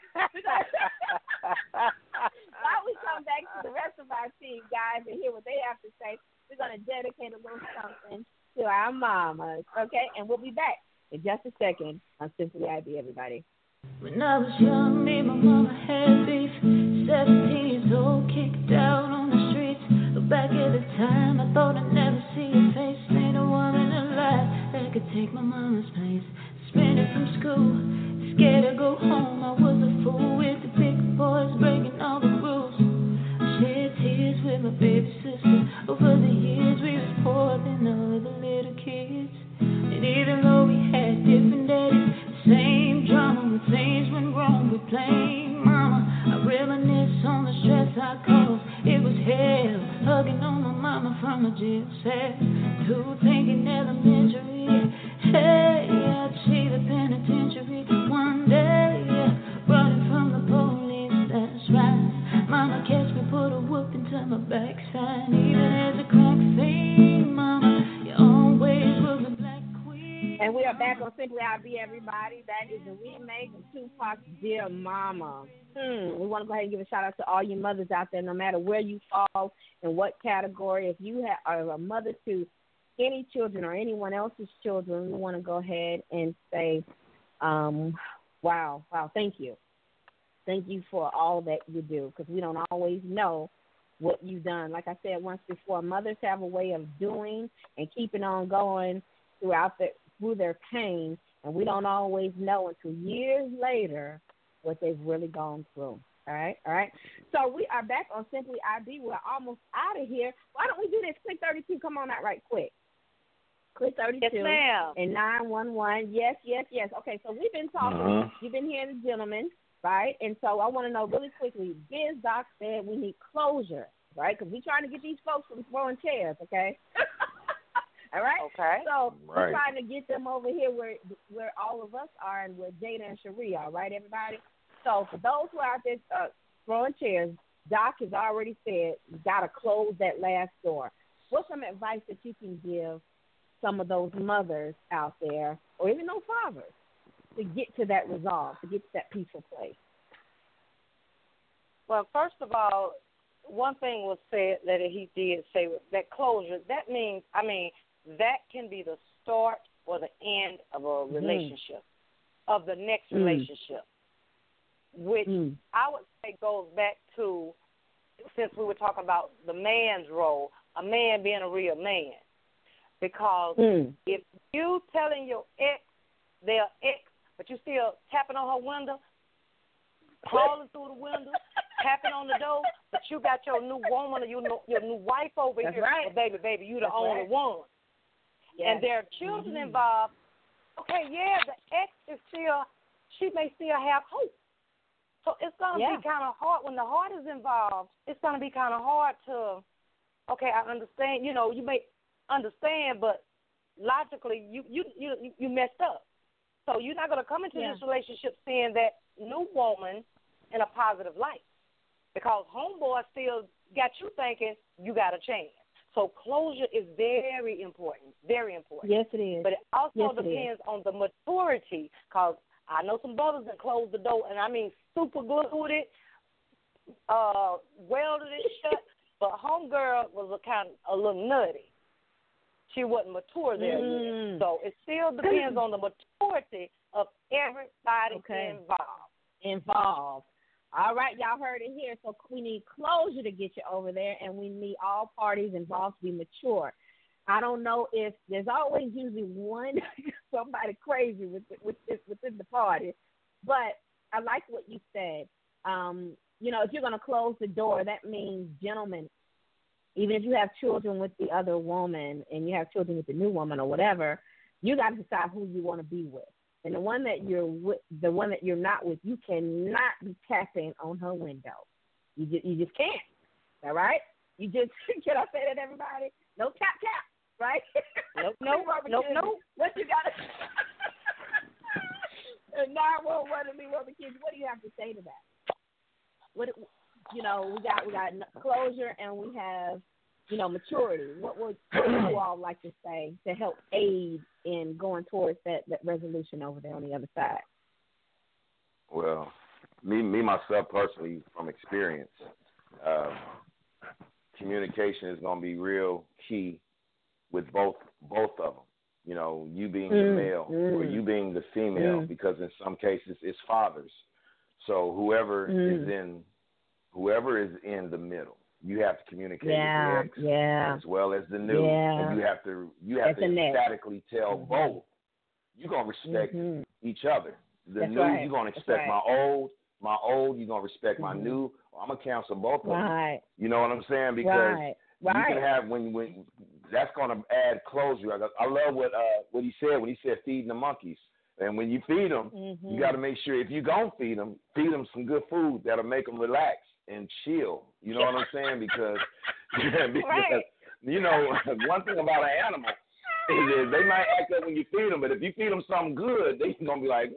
While we come back to the rest of our team, guys, and hear what they have to say, we're going to dedicate a little something to our mamas, okay? And we'll be back in just a second on Simply IB, everybody. When I was young, me and my mama had beef. 17 years old, kicked out on the streets. But back at the time, I thought I'd never see your face. Ain't a woman alive that could take my mama's place. Spinning from school, scared to go home. I was a fool with the big boys breaking all the rules. I shed tears with my baby sister. Over the years, we was poor than the other little kids. And even though we had different daddies, same drama, when things went wrong, we blame mama. I reminisce on the stress I caused. It was hell, hugging on my mama from a jail cell. To thinking elementary, hey, I'd see the penitentiary one day, running from the police, that's right. Mama catch me, put a whoop into my backside. Even as a crack fiend, mama, you always was a black queen. And we are back on Simply IB, everybody. That is a remake of Tupac's Dear Mama. We want to go ahead and give a shout out to all you mothers out there, no matter where you fall in what category. If you are a mother to any children or anyone else's children, we want to go ahead and say, wow, thank you. Thank you for all that you do, because we don't always know what you've done. Like I said once before, mothers have a way of doing and keeping on going through their pain, and we don't always know until years later what they've really gone through. All right. So we are back on Simply IB. We're almost out of here. Why don't we do this? Click 32. Come on out right quick. Click 32. Yes, ma'am. And 911. Yes. Okay, so we've been talking. You've been hearing the gentleman, right? And so I want to know really quickly. Biz Doc said we need closure, right? Because we're trying to get these folks from throwing chairs, okay? All right? Okay. So we're trying to get them over here where all of us are and where Jada and Cherie are, right, everybody? So for those who are out there throwing chairs, Doc has already said you got to close that last door. What's some advice that you can give some of those mothers out there, or even those fathers, to get to that resolve, to get to that peaceful place? Well, first of all, one thing was said that he did say, that closure, that means, that can be the start or the end of a relationship, of the next relationship, which I would say goes back to, since we were talking about the man's role, a man being a real man. Because if you telling your ex they're ex, but you still tapping on her window, calling through the window, tapping on the door, but you got your new woman or your new wife over here, well, baby, you the only one. Yes. And there are children involved. Okay, the ex is still, she may still have hope. So it's going to be kind of hard. When the heart is involved, it's going to be kind of hard to, okay, I understand. You may understand, but logically, you messed up. So you're not going to come into this relationship seeing that new woman in a positive light, because homeboy still got you thinking you got a chance. So closure is very important, very important. Yes, it is. But it also depends on the maturity, because I know some brothers that closed the door, and super glued it, welded it shut, but homegirl was a little nutty. She wasn't mature there yet. So it still depends on the maturity of everybody involved. All right, y'all heard it here. So we need closure to get you over there, and we need all parties involved to be mature. I don't know if there's always usually somebody crazy within the party, but I like what you said. If you're going to close the door, that means, gentlemen, even if you have children with the other woman and you have children with the new woman or whatever, you got to decide who you want to be with. And the one that you're with, the one that you're not with, you cannot be tapping on her window. You just can't. All right? You just, can I say that, everybody? No tap, right? Nope. What you got to 911 and me, Robert Kids, what do you have to say to that? We got closure, and we have, maturity? What would you all like to say to help aid in going towards that resolution over there on the other side? Well, me myself personally, from experience, communication is going to be real key with both of them. You being the male or you being the female, because in some cases it's fathers. So whoever is in the middle, you have to communicate with the ex as well as the new, and you have to emphatically tell both. You're gonna respect each other. The new, you're gonna expect my old. You're gonna respect my new. I'm gonna counsel both of them. You know what I'm saying? Because you can have when that's gonna add closure. I love what he said when he said feeding the monkeys. And when you feed them, you got to make sure if you're going to feed them some good food that'll make them relax and chill. You know what I'm saying? Because one thing about an animal is that they might act up when you feed them, but if you feed them something good, they're going to be like,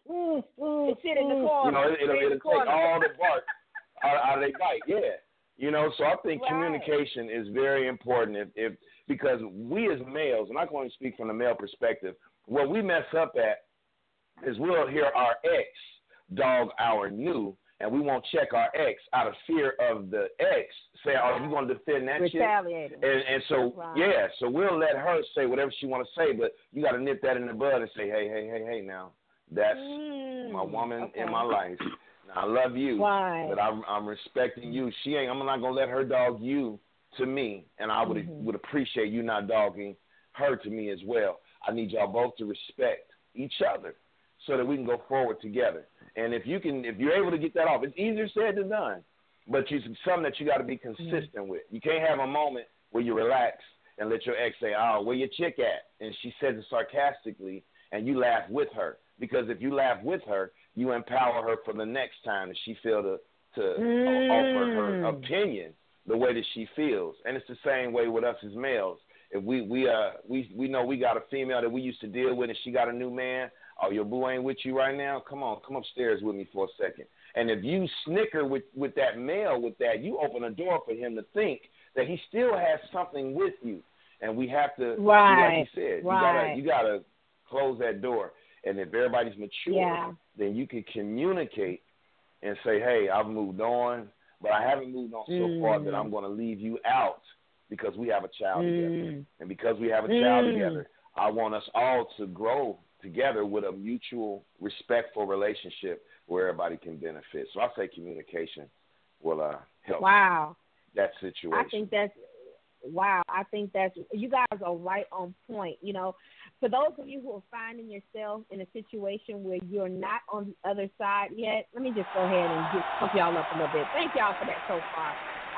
sit in the corner. It'll take all the bark out of their bite. So I think communication is very important because we as males, and I'm going to speak from the male perspective, what we mess up at is we'll hear our ex dog our new, and we won't check our ex out of fear of the ex saying, "Oh, you going to defend that shit?" And so, so we'll let her say whatever she want to say, but you got to nip that in the bud and say, hey, now that's my woman in my life. Now, I love you, but I'm respecting you. I'm not gonna let her dog you to me, and I would appreciate you not dogging her to me as well. I need y'all both to respect each other so that we can go forward together. And if you're able to get that off, it's easier said than done, but it's something that you got to be consistent with. You can't have a moment where you relax and let your ex say, "Oh, where your chick at?" And she says it sarcastically, and you laugh with her. Because if you laugh with her, you empower her for the next time that she feel to offer her opinion the way that she feels. And it's the same way with us as males. If we know we got a female that we used to deal with and she got a new man, oh, your boo ain't with you right now? Come upstairs with me for a second. And if you snicker with that male with that, you open a door for him to think that he still has something with you. And we have to, like you said, you gotta close that door. And if everybody's mature, then you can communicate and say, "Hey, I've moved on, but I haven't moved on so far that I'm going to leave you out because we have a child together. And because we have a child together, I want us all to grow together with a mutual, respectful relationship where everybody can benefit." So I say communication will help that situation. I think that's you guys are right on point. For those of you who are finding yourself in a situation where you're not on the other side yet, let me just go ahead and just pump y'all up a little bit. Thank y'all for that so far.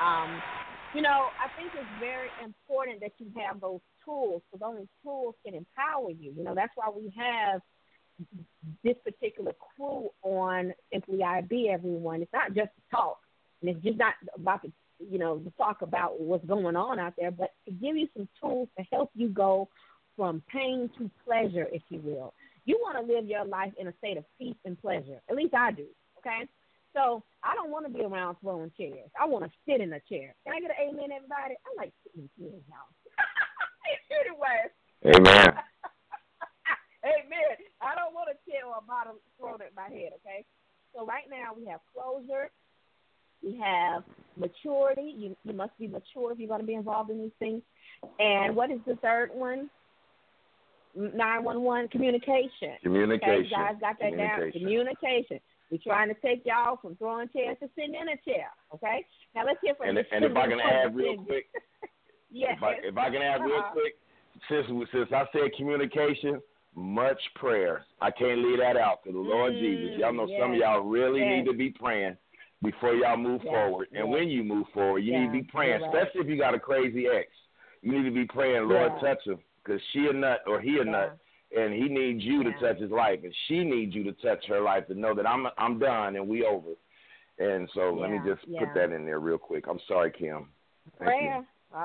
I think it's very important that you have those tools, because those tools can empower you. That's why we have this particular crew on Simply IB, everyone. It's not just to talk, and it's just not about to talk about what's going on out there, but to give you some tools to help you go from pain to pleasure, if you will. You want to live your life in a state of peace and pleasure. At least I do, okay? So I don't want to be around throwing chairs. I want to sit in a chair. Can I get an amen, everybody? I like sitting in chairs, y'all. Anyway. Amen. Amen. I don't want a chair or a bottle thrown at my head, okay? So right now we have closure. We have maturity. You must be mature if you're going to be involved in these things. And what is the third one? 911, communication. Okay, you guys got that down. Communication. We're trying to take y'all from throwing chairs to sitting in a chair. Okay? Now let's hear from And if I can add real quick. Yes. If I can add real quick, since I said communication, much prayer. I can't leave that out to the Lord Jesus. Y'all know some of y'all really need to be praying before y'all move forward. And when you move forward, you need to be praying, especially if you got a crazy ex. You need to be praying, Lord, touch him, because she a nut or he a nut, and he needs you to touch his life, and she needs you to touch her life to know that I'm done and we over. And so let me just put that in there real quick. I'm sorry, Kim. Prayer.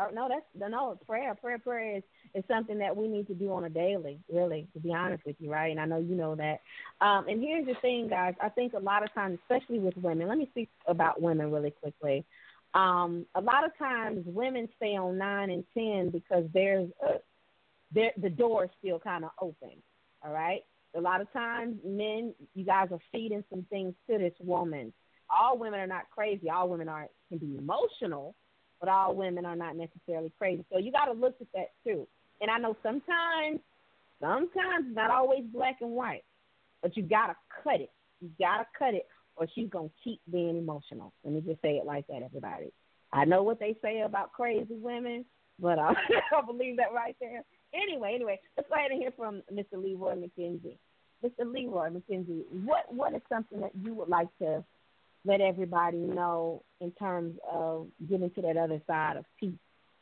Prayer is something that we need to do on a daily, really, to be honest with you, right? And I know you know that. And here's the thing, guys. I think a lot of times, especially with women, let me speak about women really quickly. A lot of times women stay on 9 and 10 because the door is still kind of open, all right? A lot of times, men, you guys are feeding some things to this woman. All women are not crazy. All women can be emotional, but all women are not necessarily crazy. So you got to look at that too. And I know sometimes it's not always black and white, but you got to cut it. You got to cut it, or she's going to keep being emotional. Let me just say it like that, everybody. I know what they say about crazy women, but I believe that right there. Anyway, let's go ahead and hear from Mr. Leroy McKenzie. Mr. Leroy McKenzie, what is something that you would like to let everybody know in terms of getting to that other side of peace?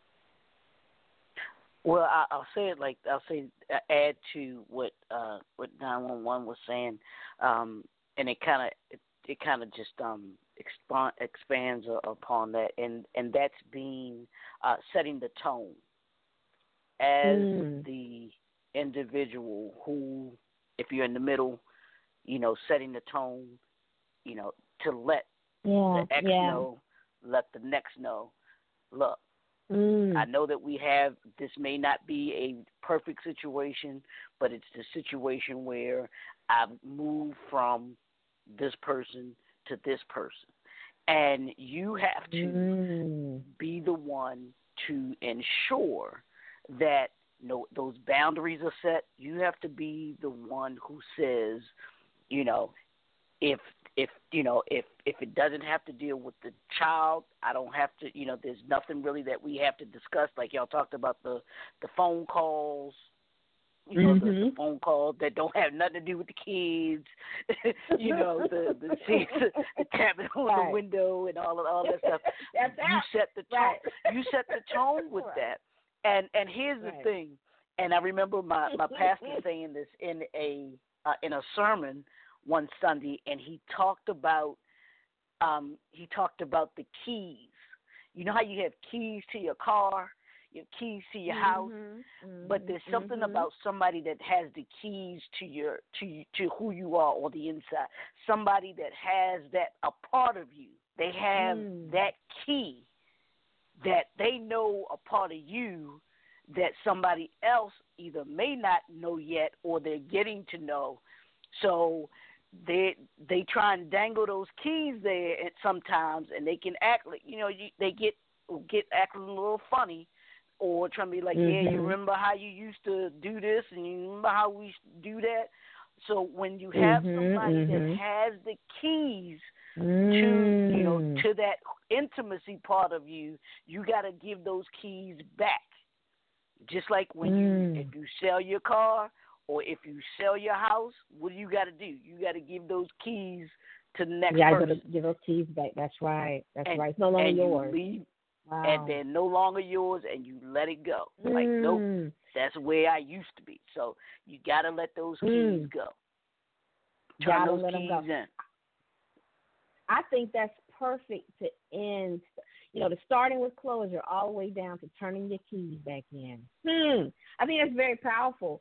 Well, I'll add to what 911 was saying, and it kind of just expands upon that, and that's being setting the tone as the individual who, if you're in the middle, setting the tone, to let the X know, let the next know. Look, I know that this may not be a perfect situation, but it's the situation where I've moved from this person to this person. And you have to be the one to ensure that those boundaries are set. You have to be the one who says, if it doesn't have to deal with the child, I don't have to, there's nothing really that we have to discuss. Like y'all talked about the phone calls, the phone calls that don't have nothing to do with the kids, the tapping on the window and all that stuff. You set the tone. You set the tone with that. And here's the thing. And I remember my pastor saying this in a sermon one Sunday, and he talked about the keys. You know how you have keys to your car, you have keys to your house, but there's something about somebody that has the keys to who you are on the inside. Somebody that has that a part of you. They have that key that they know a part of you that somebody else either may not know yet or they're getting to know. So they try and dangle those keys there sometimes, and they can act like, they get acting a little funny, or trying to be like, yeah, you remember how you used to do this, and you remember how we used to do that. So when you have somebody that has the keys to that intimacy part of you, you got to give those keys back. Just like when if you sell your car or if you sell your house, what do you got to do? You got to give those keys to the next person. Yeah, you got to give those keys back. That's right. That's right. It's no longer yours. And they're no longer yours, and you let it go. Like, nope, that's where I used to be. So you got to let those keys go. Turn those keys in. I think that's perfect to end, the starting with closure all the way down to turning your keys back in. I think that's very powerful.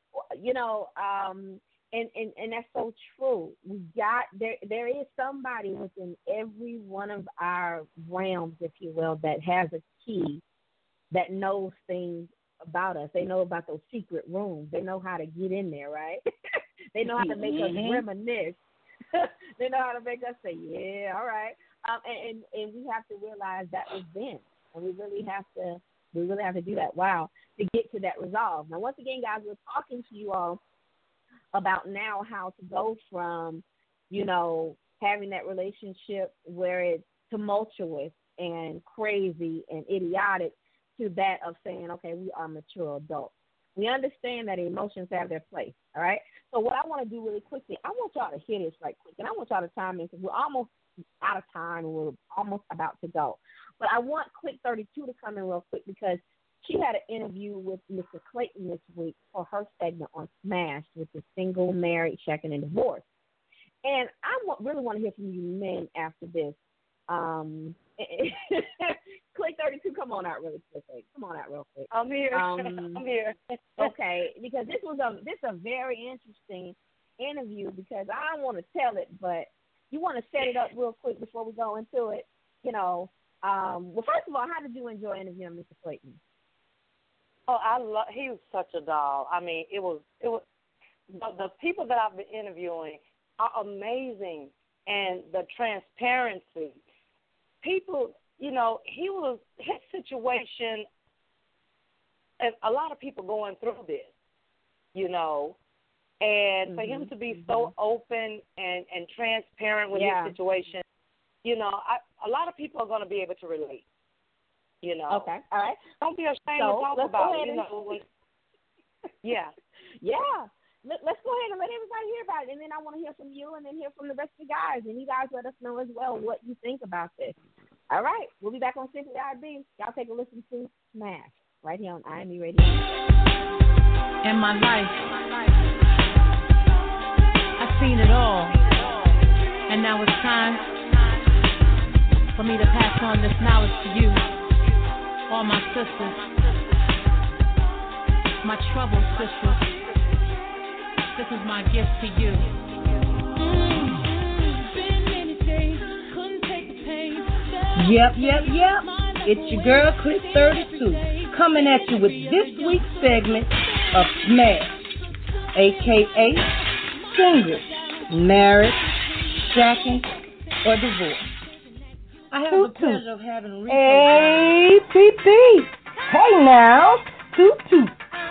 And that's so true. There is somebody within every one of our realms, if you will, that has a key that knows things about us. They know about those secret rooms. They know how to get in there, right? They know how to make us reminisce. They know how to make us say, yeah, all right. And we have to realize that was then, and we really have to do that. Wow, to get to that resolve. Now, once again, guys, we're talking to you all about now how to go from, having that relationship where it's tumultuous and crazy and idiotic to that of saying, okay, we are mature adults. We understand that emotions have their place, all right? So what I want to do really quickly, I want y'all to hear this right quick, and I want y'all to chime in because we're almost out of time and we're almost about to go. But I want Click 32 to come in real quick because she had an interview with Mr. Clayton this week for her segment on Smash with the single, married, checking, and divorce. And I really want to hear from you men after this. Click 32, come on out really quickly. Come on out real quick. I'm here. I'm here. Okay, because this is a very interesting interview because I don't want to tell it, but you want to set it up real quick before we go into it. Well, first of all, how did you enjoy interviewing Mr. Clayton? Oh, he was such a doll. I mean, it was the people that I've been interviewing are amazing, and the transparency. People, his situation, and a lot of people going through this, and for him to be so open and transparent with his situation, a lot lot of people are going to be able to relate. You know. Okay. All right. Don't be ashamed to talk about it. You know. Yeah. Yeah. Let's go ahead and let everybody hear about it, and then I want to hear from you, and then hear from the rest of the guys, and you guys let us know as well what you think about this. All right, we'll be back on Simply IB. Y'all take a listen to Smash right here on IME Radio. In my life, I've seen it all, and now it's time for me to pass on this knowledge to you, all my sisters, my troubled sisters. This is my gift to you. Yep. It's your girl, Click 32, coming at you with this week's segment of Smash, a.k.a. single, married, shacking, or divorced. I have the pleasure of having APP. Hey now, Tutu.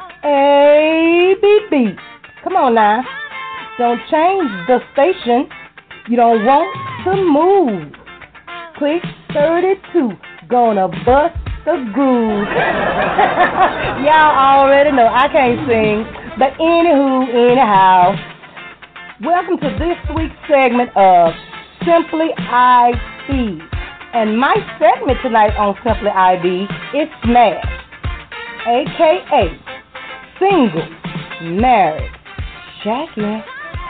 ABB. Come on now. Don't change the station. You don't want to move. Click 32. Gonna bust the groove. Y'all already know I can't sing. But anyhow. Welcome to this week's segment of Simply IB. And my segment tonight on Simply IB is Smash. A.K.A. single, married, shacking.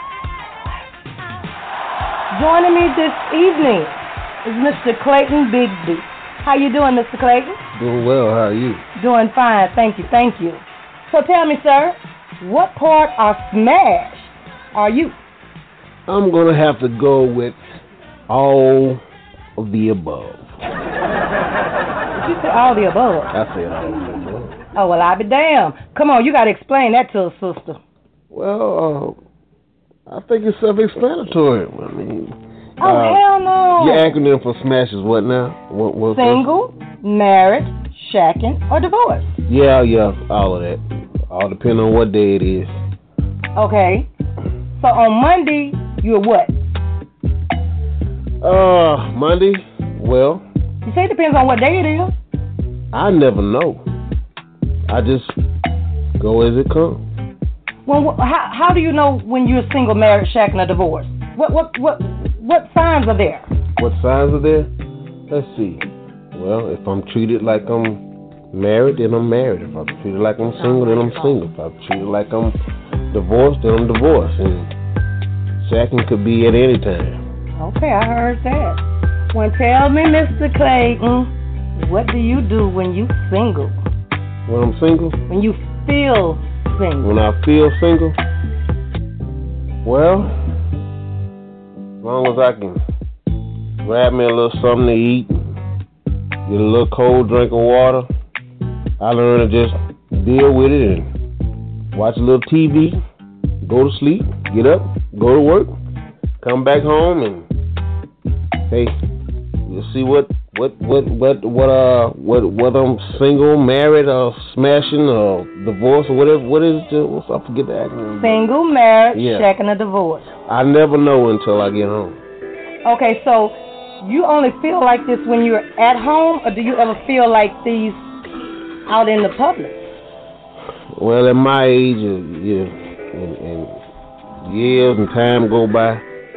Joining me this evening is Mr. Clayton Bigsby. How you doing, Mr. Clayton? Doing well. How are you? Doing fine. Thank you. So tell me, sir, what part of Smash are you? I'm going to have to go with all of the above. You said all the above? I said all of the above. Oh, well, I'll be damned. Come on, you got to explain that to us, sister. Well, I think it's self-explanatory. I mean... hell no. Your acronym for SMASH is what now? What single, married, shacking, or divorced? Yeah, all of that. All depending on what day it is. Okay. So on Monday, you're what? Monday? Well... You say it depends on what day it is? I never know. I just go as it comes. Well, how do you know when you're single, married, shacking, or divorced? What signs are there? What signs are there? Let's see. Well, if I'm treated like I'm married, then I'm married. If I'm treated like I'm single, then I'm single. If I'm treated like I'm divorced, then I'm divorced. And shacking could be at any time. Okay, I heard that. Well, tell me, Mr. Clayton, what do you do when you single? When I'm single? When you feel single. When I feel single? Well, as long as I can grab me a little something to eat, get a little cold drink of water, I learn to just deal with it and watch a little TV, go to sleep, get up, go to work, come back home, and hey, you'll see what I'm single, married, or smashing, or divorced, or whatever. What is it? I forget the acronym. Single, married, shacking, or divorced. I never know until I get home. Okay, so you only feel like this when you're at home, or do you ever feel like these out in the public? Well, at my age, and years and time go by,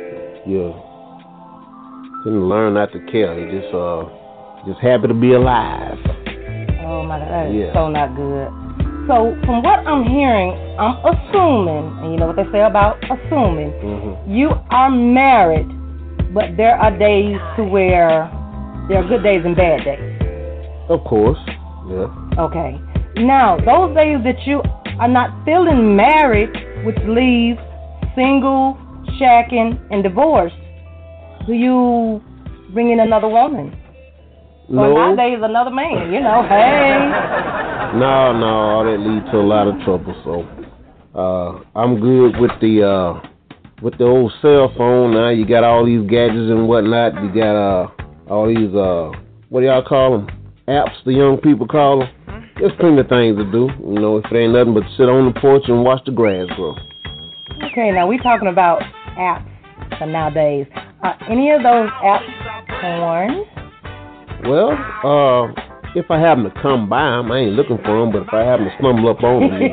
didn't learn not to care. They just happy to be alive. Oh my God, that is so not good. So from what I'm hearing, I'm assuming, and you know what they say about assuming, you are married, but there are days to where there are good days and bad days. Of course, yeah. Okay. Now, those days that you are not feeling married, which leaves single, shacking, and divorced, do you bring in another woman? No. Well, nowadays another man, hey. No, all that leads to a lot of trouble. So, I'm good with the old cell phone. Now you got all these gadgets and whatnot. You got all these what do y'all call them? Apps. The young people call them. There's plenty of things to do. If it ain't nothing but sit on the porch and watch the grass grow. Okay, now we talking about apps for nowadays. Are any of those apps porn? Well, if I happen to come by them, I ain't looking for them, but if I happen to stumble up on them,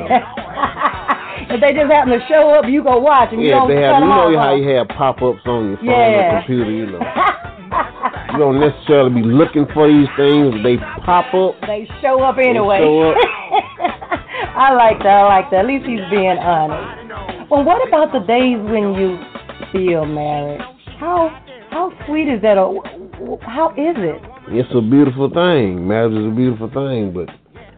If they just happen to show up, you go watch them. Yeah, they have. How you have pop-ups on your phone or computer, You don't necessarily be looking for these things. They pop up. They show up anyway. They show up. I like that. At least he's being honest. Well, what about the days when you feel married? How sweet is that? Or how is it? It's a beautiful thing. Marriage is a beautiful thing, but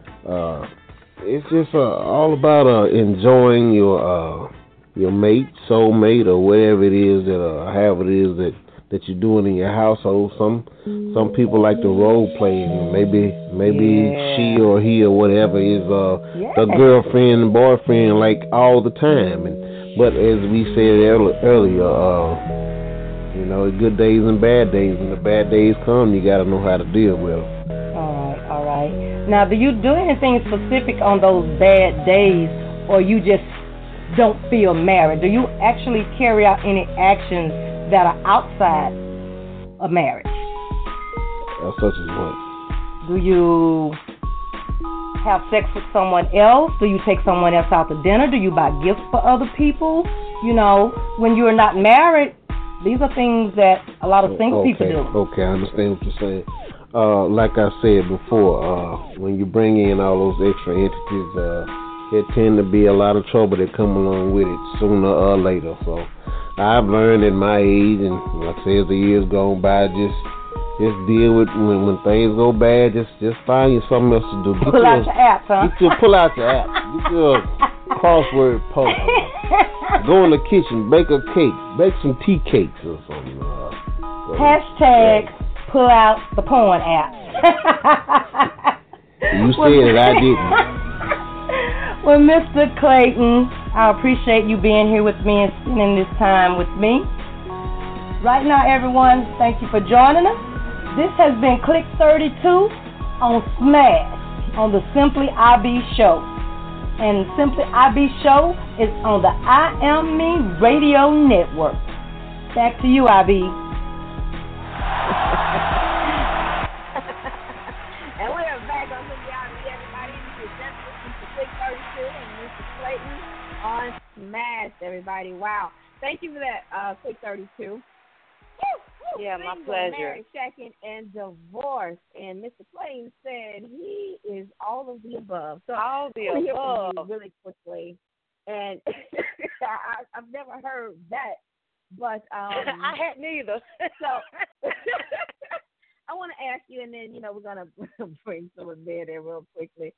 it's just all about enjoying your mate, soulmate, or whatever it is however it is that you're doing in your household. Some people like to role play, and maybe she or he or whatever is the girlfriend and boyfriend like all the time. But as we said earlier, good days and bad days. When the bad days come, you got to know how to deal with them. All right. Now, do you do anything specific on those bad days, or you just don't feel married? Do you actually carry out any actions that are outside of marriage? Such as what? Do you have sex with someone else? Do you take someone else out to dinner? Do you buy gifts for other people? When you're not married, these are things that a lot of single people do. Okay, I understand what you're saying. Like I said before, when you bring in all those extra entities, there tend to be a lot of trouble that come along with it sooner or later. So I've learned at my age, and like I say, as the years go by, just deal with when things go bad. Just find you something else to do. Pull out your app, huh? Pull out your app. Get your crossword puzzle. Go in the kitchen, bake a cake, bake some tea cakes or something. Hashtag pull out the porn app. You said it, I didn't. Well, Mr. Clayton, I appreciate you being here with me and spending this time with me. Right now, everyone, thank you for joining us. This has been Click 32 on Smash on the Simply IB Show. And Simply IB Show is on the I Am Me Radio Network. Back to you, IB. And we are back on Simply IB, everybody. This is Mr. Click 32 and Mr. Clayton on Smash, everybody. Wow. Thank you for that, Click 32. Yeah, my pleasure. Married, second, and divorced. And Mr. Clayton said he is all of the above. So all the above. Really quickly. And I've never heard that, but I hadn't either. So I want to ask you, and then we're gonna bring someone there real quickly.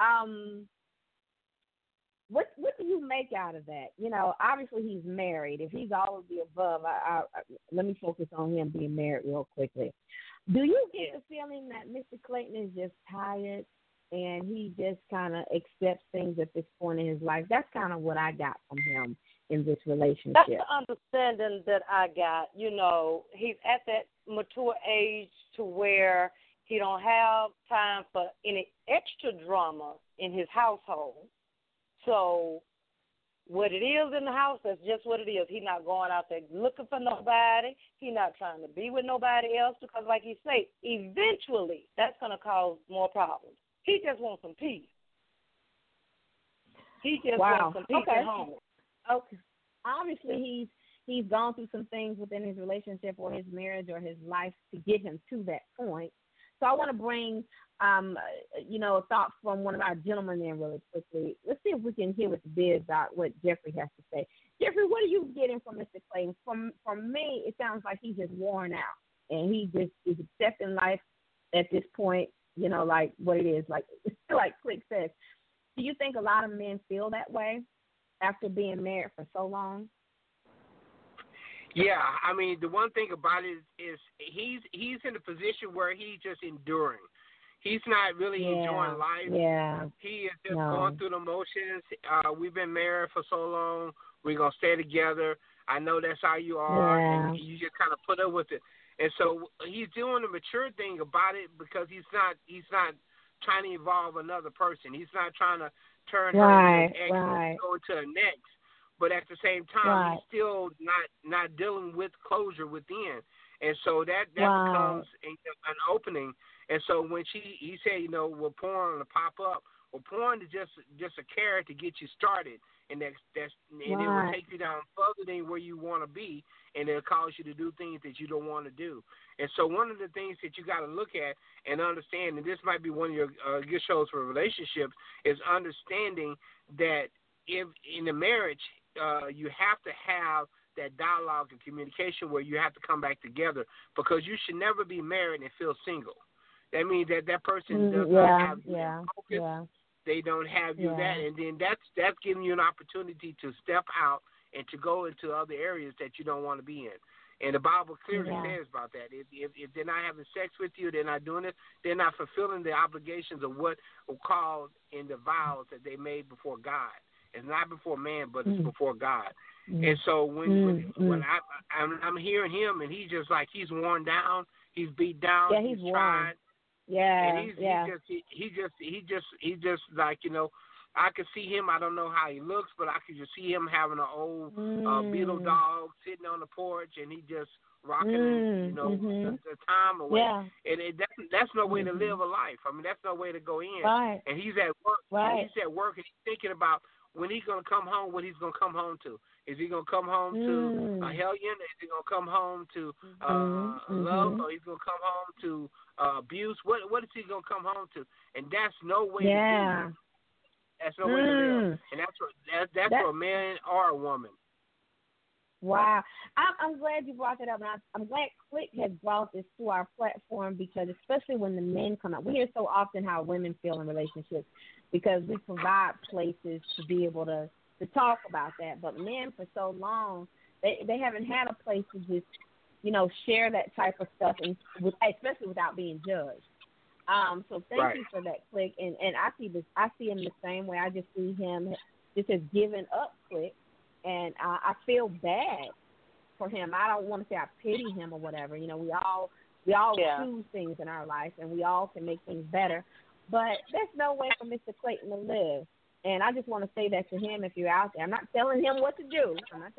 What do you make out of that? Obviously he's married. If he's all of the above, I let me focus on him being married real quickly. Do you get the feeling that Mr. Clayton is just tired and he just kind of accepts things at this point in his life? That's kind of what I got from him in this relationship. That's the understanding that I got. He's at that mature age to where he don't have time for any extra drama in his household. So what it is in the house, that's just what it is. He's not going out there looking for nobody. He's not trying to be with nobody else because, like you say, eventually that's going to cause more problems. He just wants some peace. He just wants some peace at home. Okay. Obviously, he's gone through some things within his relationship or his marriage or his life to get him to that point. So I want to bring, a thought from one of our gentlemen there really quickly. Let's see if we can hear with the biz about what Jeffrey has to say. Jeffrey, what are you getting from Mr. Clayton? From me, it sounds like he's just worn out, and he just is accepting life at this point, like what it is, like Click says. Do you think a lot of men feel that way after being married for so long? Yeah, I mean, the one thing about it is he's in a position where he's just enduring. He's not really enjoying life. Yeah. He is just going through the motions. We've been married for so long. We're going to stay together. I know that's how you are. Yeah. And you just kind of put up with it. And so he's doing the mature thing about it because he's not trying to involve another person. He's not trying to turn her into an ex and go to the next. But at the same time, he's still not dealing with closure within. And so that becomes an opening. And so when he said, you know, we're porn to pop up, well, porn is just a carrot to get you started, and it will take you down further than where you want to be, and it'll cause you to do things that you don't want to do. And so one of the things that you got to look at and understand, and this might be one of your good shows for relationships, is understanding that if in a marriage you have to have that dialogue and communication where you have to come back together, because you should never be married and feel single. That means that person does not have you focus. They don't have you that, and then that's giving you an opportunity to step out and to go into other areas that you don't want to be in. And the Bible clearly says about that. If they're not having sex with you, they're not doing it, they're not fulfilling the obligations of what were called in the vows that they made before God. It's not before man, but it's before God. And so when I'm hearing him, and he's just like, he's worn down, he's beat down, he's tried. Yeah, and he just like, you know, I could see him. I don't know how he looks, but I could just see him having an old beetle dog sitting on the porch, and he just rocking, you know, the time away. Yeah. And that's no way to live a life. I mean, that's no way to go in. Right. And he's at work. Right. And he's at work, and he's thinking about when he's going to come home, what he's going to come home to. Is he going to come home to a hellion? Is he going to come home to love? Or he's going to come home to abuse? What is he going to come home to? And that's no way to live. That's no way to live. And that's for a man or a woman. Wow. I'm glad you brought that up. And I'm glad Click has brought this to our platform, because especially when the men come out, we hear so often how women feel in relationships, because we provide places to be able to talk about that. But men, for so long, they haven't had a place to just, you know, share that type of stuff, and especially without being judged. So thank you for that, Click. And I see him the same way. I just see him just has given up, Click. And I feel bad for him. I don't want to say I pity him or whatever. You know, we all choose things in our life, and we all can make things better. But there's no way for Mr. Clayton to live. And I just want to say that to him if you're out there. I'm not telling him what to do.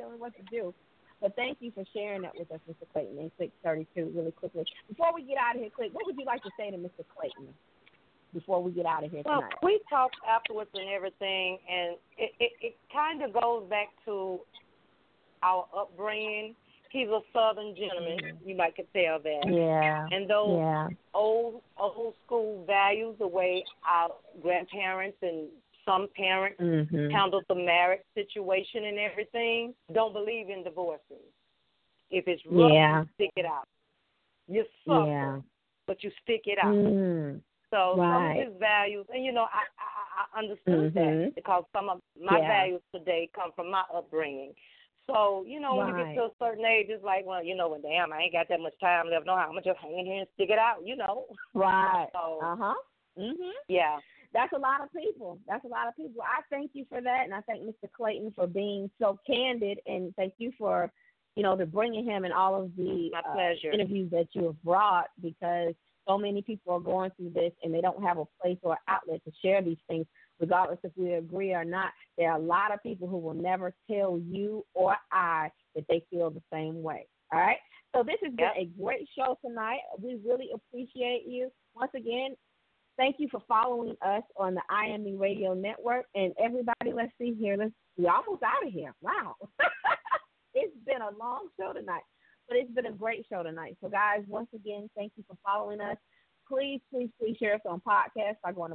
But thank you for sharing that with us, Mr. Clayton, in Click 32, really quickly. Before we get out of here, Click, what would you like to say to Mr. Clayton before we get out of here tonight? Well, we talked afterwards and everything, and it kind of goes back to our upbringing. He's a Southern gentleman, you might could tell that. Yeah. And those old school values, the way our grandparents and some parents handled the marriage situation and everything, don't believe in divorcing. If it's rough, you stick it out. You suffer, but you stick it out. So some of his values, and you know, I understood that, because some of my values today come from my upbringing. So, you know, when you get to a certain age, it's like, well, you know, damn, I ain't got that much time left. No, I'm going to just hang in here and stick it out, you know. Right. So, Yeah. That's a lot of people. I thank you for that, and I thank Mr. Clayton for being so candid, and thank you for, you know, to bringing him in all of the interviews that you have brought, because so many people are going through this, and they don't have a place or outlet to share these things, regardless if we agree or not. There are a lot of people who will never tell you or I that they feel the same way. All right? So this has been a great show tonight. We really appreciate you. Once again, thank you for following us on the IME Radio Network. And everybody, let's see here. We're almost out of here. Wow. It's been a long show tonight, but it's been a great show tonight. So, guys, once again, thank you for following us. Please, please, please share us on podcasts by going to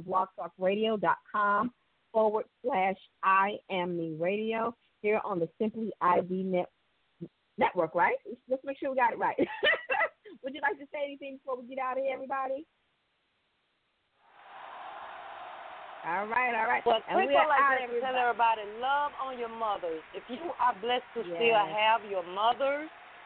blogtalkradio.com/IME Radio here on the Simply IB Network, right? Let's make sure we got it right. Would you like to say anything before we get out of here, everybody? All right. Well, people like to tell everybody, love on your mothers. If you are blessed to still have your mothers,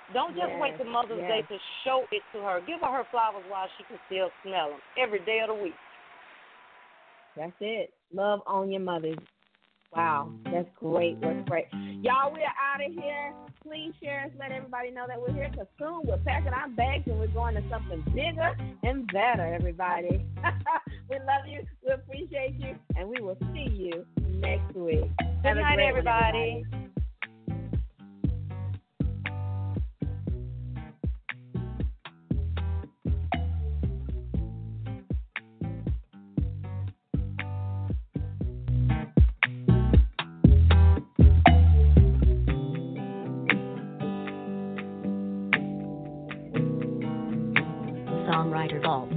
Don't just wait till Mother's Day to show it to her. Give her flowers while she can still smell them every day of the week. That's it. Love on your mothers. Wow, that's great. That's great. Y'all, we're out of here. Please share us. Let everybody know that we're here, because soon we're packing our bags and we're going to something bigger and better, everybody. We love you. We appreciate you. And we will see you next week. Good night, everybody. Songwriter Vault.